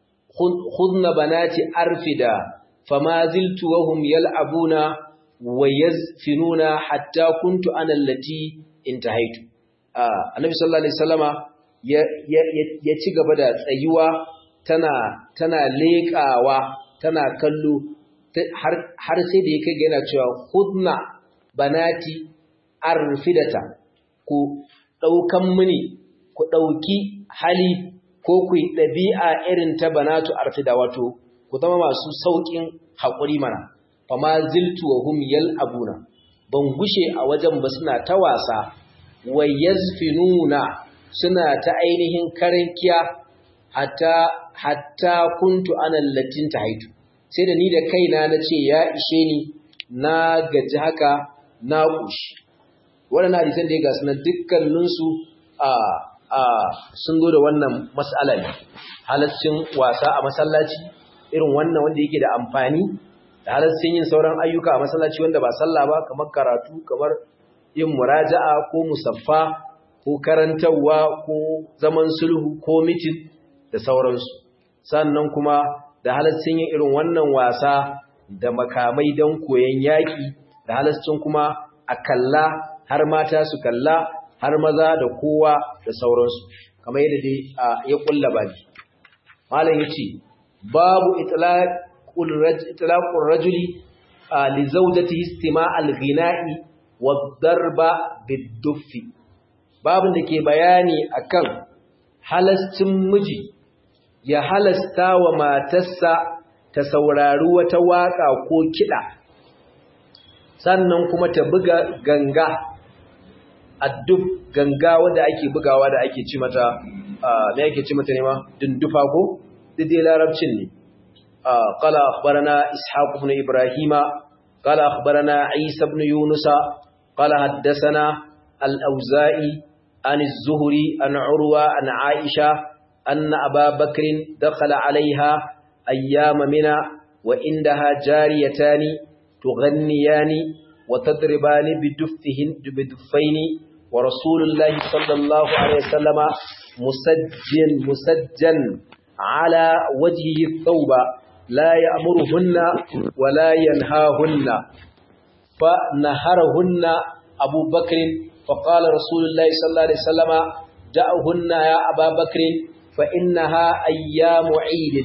khudna banati arfida fama ziltu wa hum yal'abuna wa yazfinuna hatta kuntu ana allati intahaitu annabi sallallahu alaihi wasallama ya ya ci gaba da tsayuwa tana tana leƙawa tana kallo har har sai da yake ga yana cewa khudna banati arfidata ku daukan mini ku dauki hali ko ku yi dabi'a irin ta banatu arfida wato ku zama masu saukin hakuri mana fama ziltu wa hum yal'abuna ban gushe a wajen ba suna ta wasa wa yazfinuna suna ta ainihin karankiya hatta hatta kuntu ana allatin tahaitu sai da ni da kaina nace ya ishe ni na gaji haka na kushi wannan hadisan da ya gasu na dukkanin su a a sun zo da wannan mas'ala ne halaccin wasa a masallaci irin wannan wanda yake da amfani da halaccin yin sauran ayyuka a masallaci wanda ba sallah ba kamar karatu kamar yin muraja'a ko musaffa ko karantawa ko zaman sulhu ko mitin da sauransu sannan kuma da halaccin yin irin wannan wasa da makamai don koyon yaƙi da halaccin kuma a kalla har mata su kalla har maza da kowa da sauransu kamar yadda dai ya kulla bani malam yace babu itlaqul itlaqur rajuli li zawjatihi istima'al ghina'i wad-darba bid-duffi babin da ke bayani akan halascin miji ya halasta wa matarsa ta saurari wata waka ko kiɗa sannan kuma ta buga ganga addub ganga wanda ake bugawa da ake ci mata me ake ci mata ne ma dundufa ko dai larabcin ne qala akhbarana ishaq ibn ibrahima qala akhbarana isa ibn yunus qala haddathana al-auza'i an az-zuhri an urwa an aisha anna aba bakr dakhala alaiha ayyama mina wa indaha jariyatani tughanniyani wa tadribani biduffihin biduffaini wa rasulullahi sallallahu alaihi wasallama musajjan musajjan ala wajhihi thawba la ya'muruhunna wa la yanhahunna fa naharahunna Abu Bakr fa qala rasulullahi sallallahu alaihi wasallama da'uhunna ya Aba Bakr fa innaha ayyamu 'eid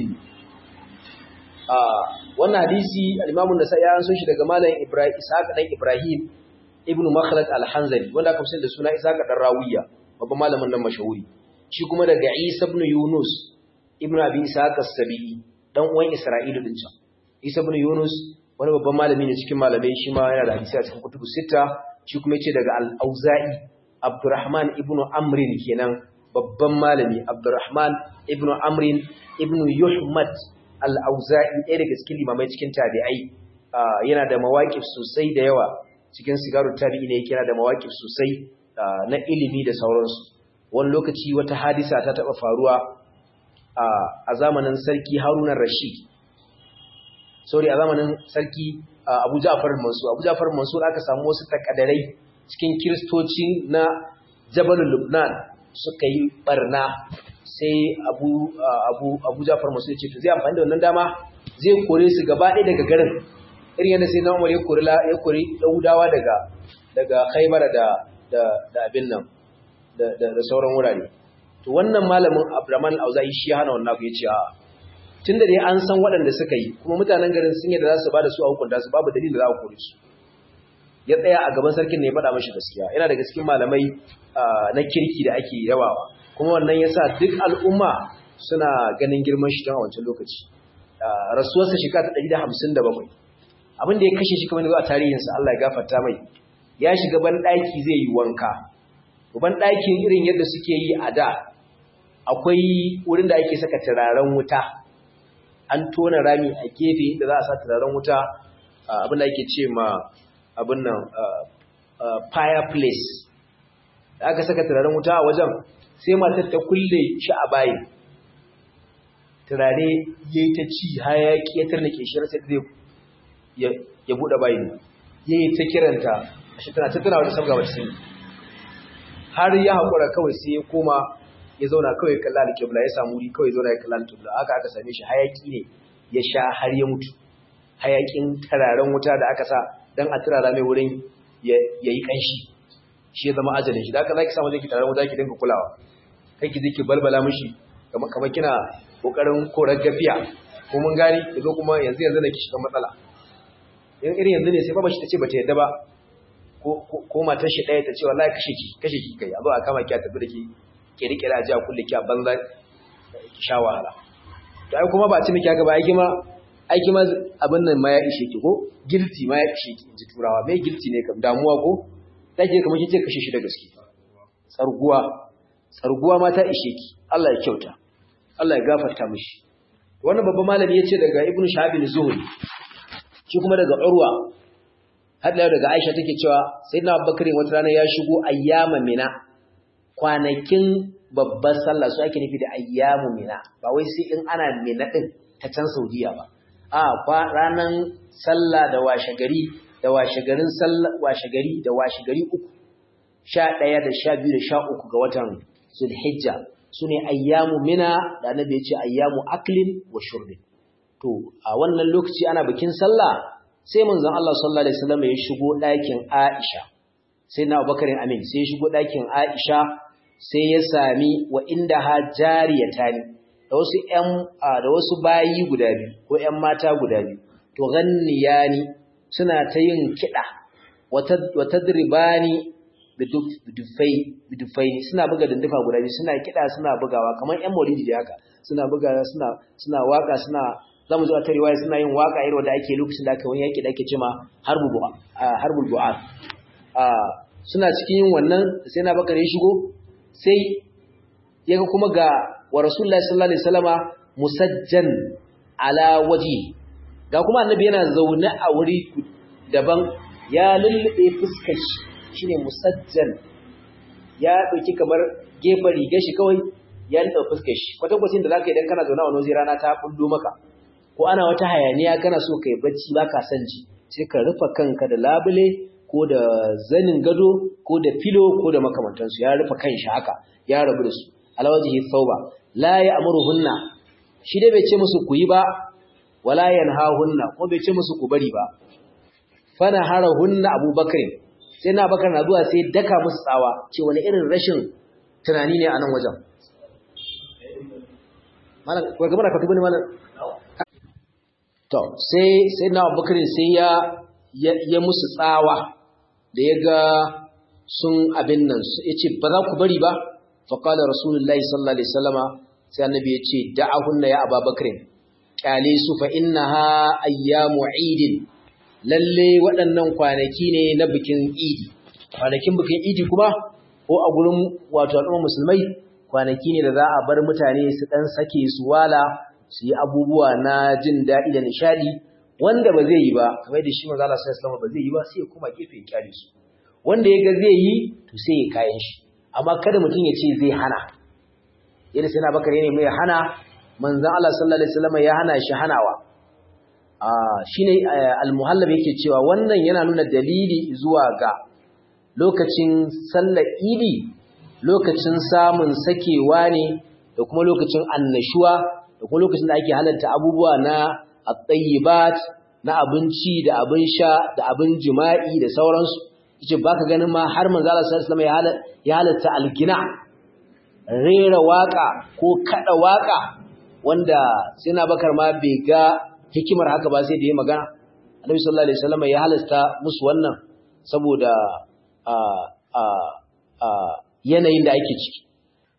wannan hadisi al-Imam an-Nasa'i ya anso shi daga malam Ibrahim Ishaq dan Ibrahim ibn Makhlad al-Hanzali wanda aka fi da suna Ishaq dan Rawiya babban malamin nan mashahuri shi kuma daga Isa ibn Yunus ibn Abi Ishaq as-Sabi'i dan uwan Isra'ilu din can Isa ibn Yunus wani babban malami ne cikin malamai shi ma yana da hadisi a cikin kutubu sita shi kuma yace daga al-Auza'i Abdurrahman ibn Amr kenan babban malami Abdurrahman ibn Amr ibn Yuhmad al-Auza'i ɗaya daga cikin limamai cikin tabi'ai yana da mawaƙif sosai da yawa cikin sigarun tabi'i ne yake yana da mawaƙif sosai na ilimi da sauransu wani lokaci wata hadisa ta taɓa faruwa a zamanin sarki Harun ar-Rashid sorry a zamanin sarki Abu Ja'far al-Mansur Abu Ja'far al-Mansur aka samu wasu takaddarai cikin kristoci na Jabal Lubnan suka yi barna sai Abu Abu Abu Ja'far al-Mansur ya ce to zai amfani da wannan dama zai kore su gaba ɗaya daga garin irin yadda sai na Umar ya kori ya kori Yahudawa daga daga Khaybar da da da abin nan da da sauran wurare to wannan malamin Abdurrahman al-Auza'i shi ya hana wannan abu yace a tunda dai an san waɗanda suka yi kuma mutanen garin sun yi da za su bada su a hukunta su babu dalilin da za a kore su ya tsaya a gaban sarkin ne ya faɗa mashi gaskiya yana daga cikin malamai na kirki da ake yawawa kuma wannan yasa duk al'umma suna ganin girman shi tun a wancan lokaci rasuwarsa shekara ta ɗari da hamsin da bakwai abin da ya kashe shi kamar da zuwa tarihinsa Allah ya gafarta mai ya shiga ban ɗaki zai yi wanka ban ɗakin irin yadda suke yi a da akwai wurin da ake saka turaren wuta an tona rami a gefe da za a sa turaren wuta abin da ake ce ma abin nan fireplace da aka saka turaren wuta a wajen sai matar ta kulle shi a bayi turare ya yi ta ci hayaki ya tarnake shi sai zai ya buɗe bayi ya yi ta kiranta a shi tana tattuna wata sabga wata sani har ya haƙura kawai sai ya koma ya zauna kawai kalla alƙibla ya samu wuri kawai zauna ya kalla alƙibla aka aka same shi hayaki ne ya sha har ya mutu hayakin turaren wuta da aka sa dan a turara mai wurin ya yi ƙanshi shi ya zama ajalin shi da aka zaki samu zaki turaren wuta ki dinga kulawa kai ki je ki balbala mishi kamar kamar kina kokarin korar gafiya ko mun gani yazo kuma yanzu yanzu ne ki shiga matsala in irin yanzu ne sai baba shi tace bata yadda ba ko ko matar shi daya tace wallahi kashe ki kashe ki kai azo a kama ki a tafi da ki kirkira a ji a kulle ki a banza ki sha wahala to ai kuma ba ci miki haka ba ai kima ai kima abin nan ma ya ishe ki ko guilty ma ya ishe ki inji turawa me guilty ne kam damuwa ko take kamar kice kashe shi da gaske tsarguwa tsarguwa ma ta ishe ki Allah ya kyauta Allah ya gafarta mishi wannan babban malami yace daga ibnu shahab az-zuhri shi kuma daga urwa hadda daga aisha take cewa sayyidina abubakar wata rana ya shigo ayyama mina kwanakin babbar sallah su ake nufi da ayyamu mina ba wai sai in ana mina din ta can saudiya ba a ranan sallah da washegari da washegarin sallah washegari da washegari uku sha ɗaya da sha biyu da sha uku ga watan zulhijja sune ayyamu mina da annabi ya ce ayyamu aklin wa shurbin to a wannan lokaci ana bikin sallah sai manzon Allah sallallahu alaihi wasallam ya shigo ɗakin Aisha sai na Abubakar Amin sai ya shigo ɗakin Aisha sai ya sami wa inda ha jariyatani da wasu ƴan da wasu bayi guda biyu ko ƴan mata guda biyu to ganniyani suna ta yin kida wata tadribani bidufai bidufai suna buga dindufa guda biyu suna kida suna bugawa kamar ƴan maulidi da haka suna buga suna suna waka suna zamu zo a ta riwaya suna yin waka irin da ake lokacin da aka wani yaki da ake cewa harbul bu'a harbul bu'a suna cikin yin wannan sai na bakare shigo sai yaga kuma ga wa rasulullahi sallallahu alaihi wasallama musajjan ala waji ga kuma annabi yana zaune a wuri daban ya lullube fuskar shi shine musajjan ya dauki kamar gefen rigar shi kawai ya lullube fuskar shi kwatankwacin da zaka idan kana zaune a wani waje rana ta bullo maka ko ana wata hayaniya kana so kai bacci baka san ji sai ka rufa kanka da labule ko da zanin gado ko da filo ko da makamantansu ya rufa kanshi haka ya rabu da su alwajihi thawba la ya'muruhunna shi dai bai ce musu ku yi ba wala yanhahunna ko bai ce musu ku bari ba fana harahunna abubakar sai na bakar na zuwa sai daka musu tsawa ce wani irin rashin tunani ne a nan wajen malam ko ga mana ka tubuni malam to sai sai na abubakar sai ya ya musu tsawa da ya ga sun abin nan ya ce ba za ku bari ba faƙala rasulullahi sallallahu alaihi wasallama sai annabi ya ce da'ahunna ya ababakar kyale su fa innaha ayyamu idin lalle waɗannan kwanaki ne na bikin idi kwanakin bikin idi kuma ko a gurin wato al'umma musulmai kwanaki ne da za a bar mutane su dan sake su wala su yi abubuwa na jin daɗi da nishadi wanda ba zai yi ba kamar da shi manzo Allah sallallahu alaihi wasallam ba zai yi ba sai ya koma gefe ya kyale su wanda ya ga zai yi to sai ya kayan shi amma kada mutum ya ce zai hana yana sai na bakar ne mai hana manzon Allah sallallahu alaihi wasallam ya hana shi hanawa a shine al-muhallab yake cewa wannan yana nuna dalili zuwa ga lokacin sallar idi lokacin samun sakewa ne da kuma lokacin annashuwa da kuma lokacin da ake halarta abubuwa na at-tayyibat na abinci da abin sha da abin jima'i da sauransu yace baka ganin ma har manzo Allah sallallahu alaihi wasallam ya halatta algina rera waka ko kada waka wanda sai na bakar ma bai ga hikimar haka ba sai da ya magana Annabi sallallahu alaihi wasallam ya halatta musu wannan saboda a a a yanayin da ake ciki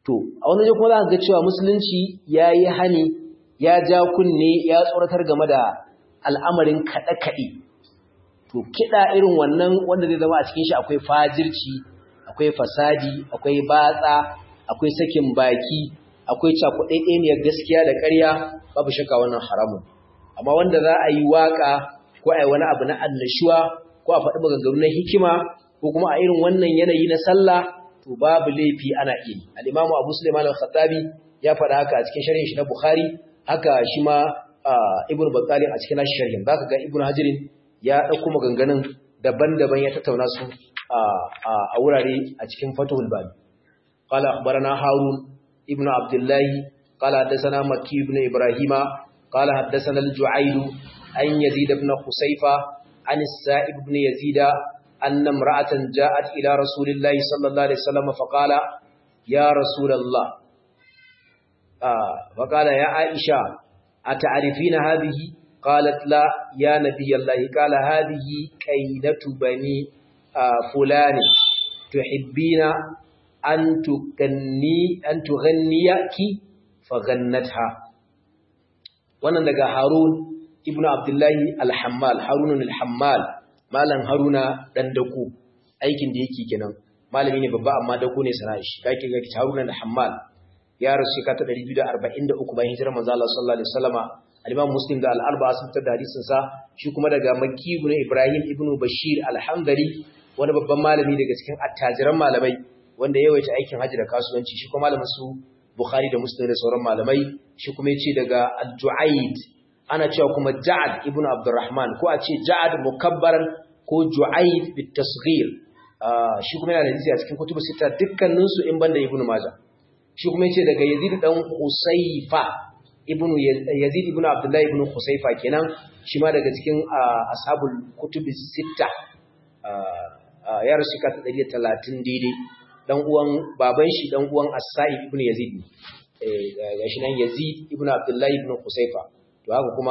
to a wani kuma za ka ga cewa musulunci yayi hani ya ja kunne ya tsoratar game da al'amarin kaɗe-kaɗe. To kiɗa irin wannan wanda zai zama a cikin shi akwai fajirci, akwai fasadi, akwai batsa, akwai sakin baki, akwai cakuɗaɗɗeniyar gaskiya da ƙarya, babu shakka wannan haramun. Amma wanda za a yi waƙa ko a yi wani abu na annashuwa ko a faɗi maganganu na hikima ko kuma a irin wannan yanayi na sallah, to babu laifi ana iya. Al-Imam Abu Sulaiman al-Khattabi ya faɗa haka a cikin sharhin shi na Bukhari, haka shi ma Ibn Battal a cikin nashi sharhin. Zaka ga Ibn Hajar ya ɗauko maganganun daban-daban ya tattauna su a wurare a cikin Fathul Bari. Qala akhbarana Harun ibn Abdullah qala hadathana Makki ibn Ibrahim qala hadathana al-Ju'ayl an Yazid ibn Khusayfa an Sa'ib ibn Yazid anna imra'atan ja'at ila Rasulillahi sallallahu alaihi wasallam faqala ya Rasulullah faqala ya Aisha ata'rifina hadhihi قالت لا يا نبي الله قال هذه كينة بني فلان تحبين أن تغني أن تغنيك فغنتها. wannan daga Harun ibn Abdullahi al-Hammal, Harun al-Hammal, malam Haruna dan dako, aikin da yake kenan, malami ne babba amma dako ne sana'a shi, kake ga Harun al-Hammal ya rasu ka ta ɗari biyu da arba'in da uku bayan hijirar manzo Allah sallallahu alaihi wasallama. Al-Imam Muslim da Al-Arba'a sun tada hadisin sa, shi kuma daga Makki ibn Ibrahim ibn Bashir al-Hamdali, wani babban malami daga cikin attajiran malamai wanda ya yawaita aikin haji da kasuwanci, shi kuma malamin su Bukhari da Muslim da sauran malamai. Shi kuma yace daga Al-Ju'ayd, ana cewa kuma Ja'ad ibn Abdurrahman, ko a ce Ja'ad mukabbaran ko Ju'ayd bit tasghir. Shi kuma yana da hadisi a cikin kutubu sita dukkanin su in banda Ibn Majah. Shi kuma yace daga Yazid dan Husayfa ibn Yazid ibn Abdullah ibn Khusayfa kenan, shi ma daga cikin ashabul kutubi sita, ya rasu ka ta ɗari da talatin daidai, dan uwan baban shi dan uwan As-Sa'ib ibn Yazid ne, gashi nan Yazid ibn Abdullah ibn Khusayfa. To haka kuma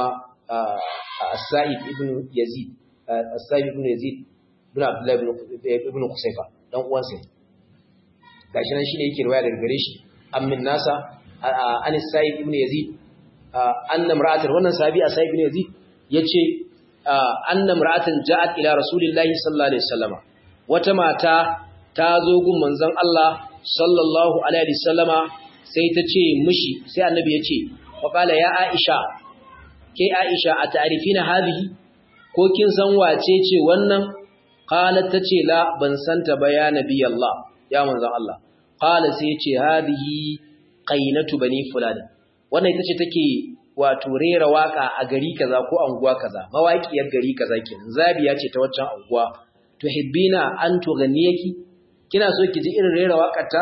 As-Sa'ib ibn Yazid, As-Sa'ib ibn Yazid ibn Abdullah ibn Khusayfa dan uwan sa, gashi nan shine yake riwaya daga gare shi ammin nasa an As-Sa'ib ibn Yazid anna imra'atan, wannan sahabi As-Sa'ib ibn Yazid yace anna imra'atan ja'at ila Rasulillahi sallallahu alaihi wasallama, wata mata ta zo gun manzon Allah sallallahu alaihi wasallama sai ta ce mishi, sai annabi ya ce fa qala ya Aisha, ke Aisha ata'rifina hadhihi, ko kin san wace ce wannan? Qalat tace la, ban santa ba ya nabi Allah, ya manzon Allah. Qala sai ya ce hadhihi qainatu bani fulani, wannan ita ce take wato rera waka a gari kaza ko anguwa kaza, mawakiyar gari kaza kenan, zabiya ce ta waccan anguwa. Tuhibbina an tughniyaki, kina so ki ji irin rera wakar ta?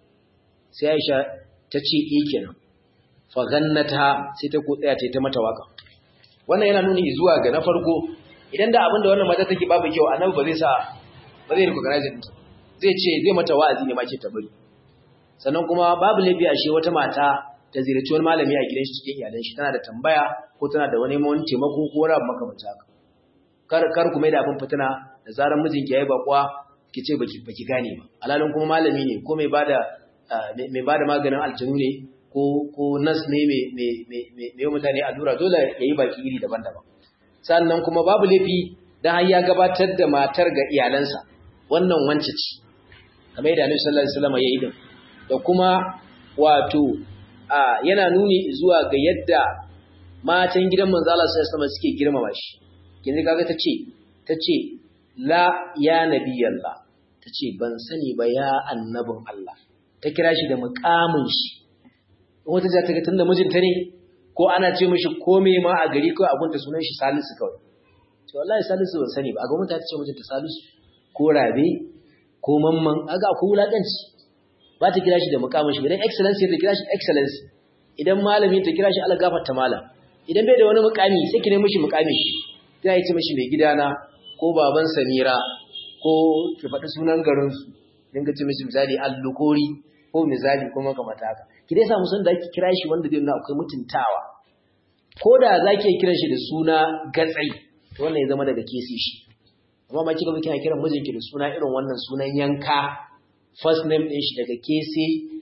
Sai Aisha ta ce eh kenan. Fa gannata, sai ta ko tsaya ta mata waka. Wannan yana nuni zuwa ga na farko, idan da abinda wannan mata take babu kyau, annabi ba zai sa ba zai recognize ta, zai ce zai mata wa'azi ne ma ce ta bari. Sannan kuma babu laifi ashe wata mata ta ziyarci wani malami a gidan shi cikin iyalan shi, tana da tambaya ko tana da wani neman taimako ko wani abu makamanta haka. Kar kar kuma da abin fitina da zaran mijinki yayi bakwa ki ce baki baki gane ba. Alalin kuma malami ne ko mai bada mai bada maganin aljanu ne ko ko nas ne mai mai mai mutane allura, dole yayi baki iri daban-daban. Sannan kuma babu laifi dan har ya gabatar da matar ga iyalansa, wannan wance ce kamar yadda Annabi sallallahu alaihi wasallam yayi din. Da kuma wato yana nuni zuwa ga yadda matan gidan manzo Allah sallallahu alaihi wasallam suke girmama shi. Kinji kaga tace tace la ya nabiyallah, tace ban sani ba ya annabin Allah, ta kira shi da muqamin shi. Wata za ta ga tunda mijinta ne ko ana ce mishi komai ma a gari ko abun da sunan shi Salisu kawai. To wallahi Salisu ban sani ba, a ga mutane ta ce mijinta Salisu ko Rabe ko Mamman, aga akwai wulakanci. Ba ta kira shi da mukamin shi, idan excellency ta kira shi excellency, idan malami ta kira shi Allah gafarta malam, idan bai da wani mukami sai ki nemi shi mukamin shi, ta yi ce mishi mai gidana ko baban Samira ko ki faɗi sunan garin su, dinga ce mishi misali Allukori ko misali ko makamata haka. Ki dai samu san da ki kira shi wanda zai nuna akwai mutuntawa, ko da zaki kira shi da suna gatsai, to wannan ya zama daga kesi shi. Amma ma kika kina kiran mijinki da suna irin wannan sunan yanka, first name din shi daga kese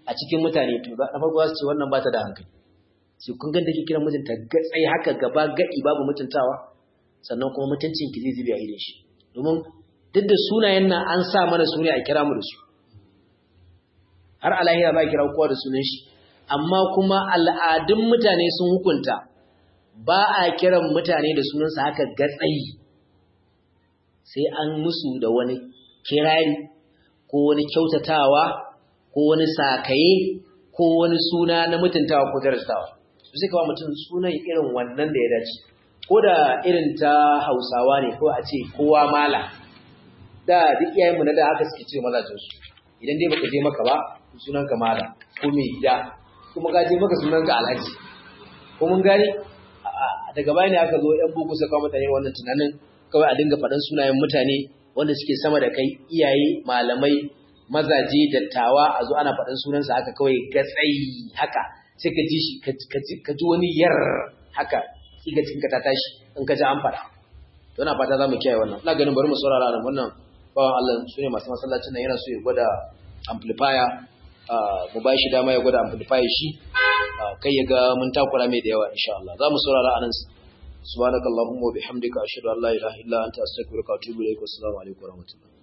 a cikin mutane to na farko su ce wannan ba ta da hankali sai kun ga take kiran mijinta gatsai haka gaba gadi babu mutuntawa sannan kuma mutuncin ki zai zube a idan shi domin duk da sunayen nan an sa mana sune a kira mu da su har alahira ba kira kowa da sunan shi amma kuma al'adun mutane sun hukunta ba a kiran mutane da sunansa haka gatsayi sai an musu da wani kirari ko wani kyautatawa ko wani sakaye ko wani suna na mutuntawa ko darasawa sai kawo mutum sunan irin wannan da ya dace ko da irin ta Hausawa ne ko a ce kowa mala da duk iyayenmu na da haka suke ce mazajinsu idan dai baka je maka ba sunanka mala ko mai gida kuma ka je maka sunanka alhaji ko mun gani daga baya ne aka zo yan boko suka kawo mutane wannan tunanin kawai a dinga faɗan sunayen mutane wanda suke sama da kai iyaye malamai mazaje dattawa a zo ana faɗan sunansa haka kawai gatsayi haka sai ka ji shi ka ji wani yar haka kiga cikin ka ta tashi in ka ji an faɗa to ina fata za mu kiyaye wannan ina ganin bari mu saurara nan wannan bawan Allah sune masu masallacin nan yana so ya gwada amplifier mu ba shi dama ya gwada amplifier shi kai ya ga mun takura mai da yawa insha Allah za mu saurara anan subhanakallahumma wa bihamdika ashhadu an la ilaha illa anta astaghfiruka wa atubu ilaik wa assalamu alaikum wa rahmatullahi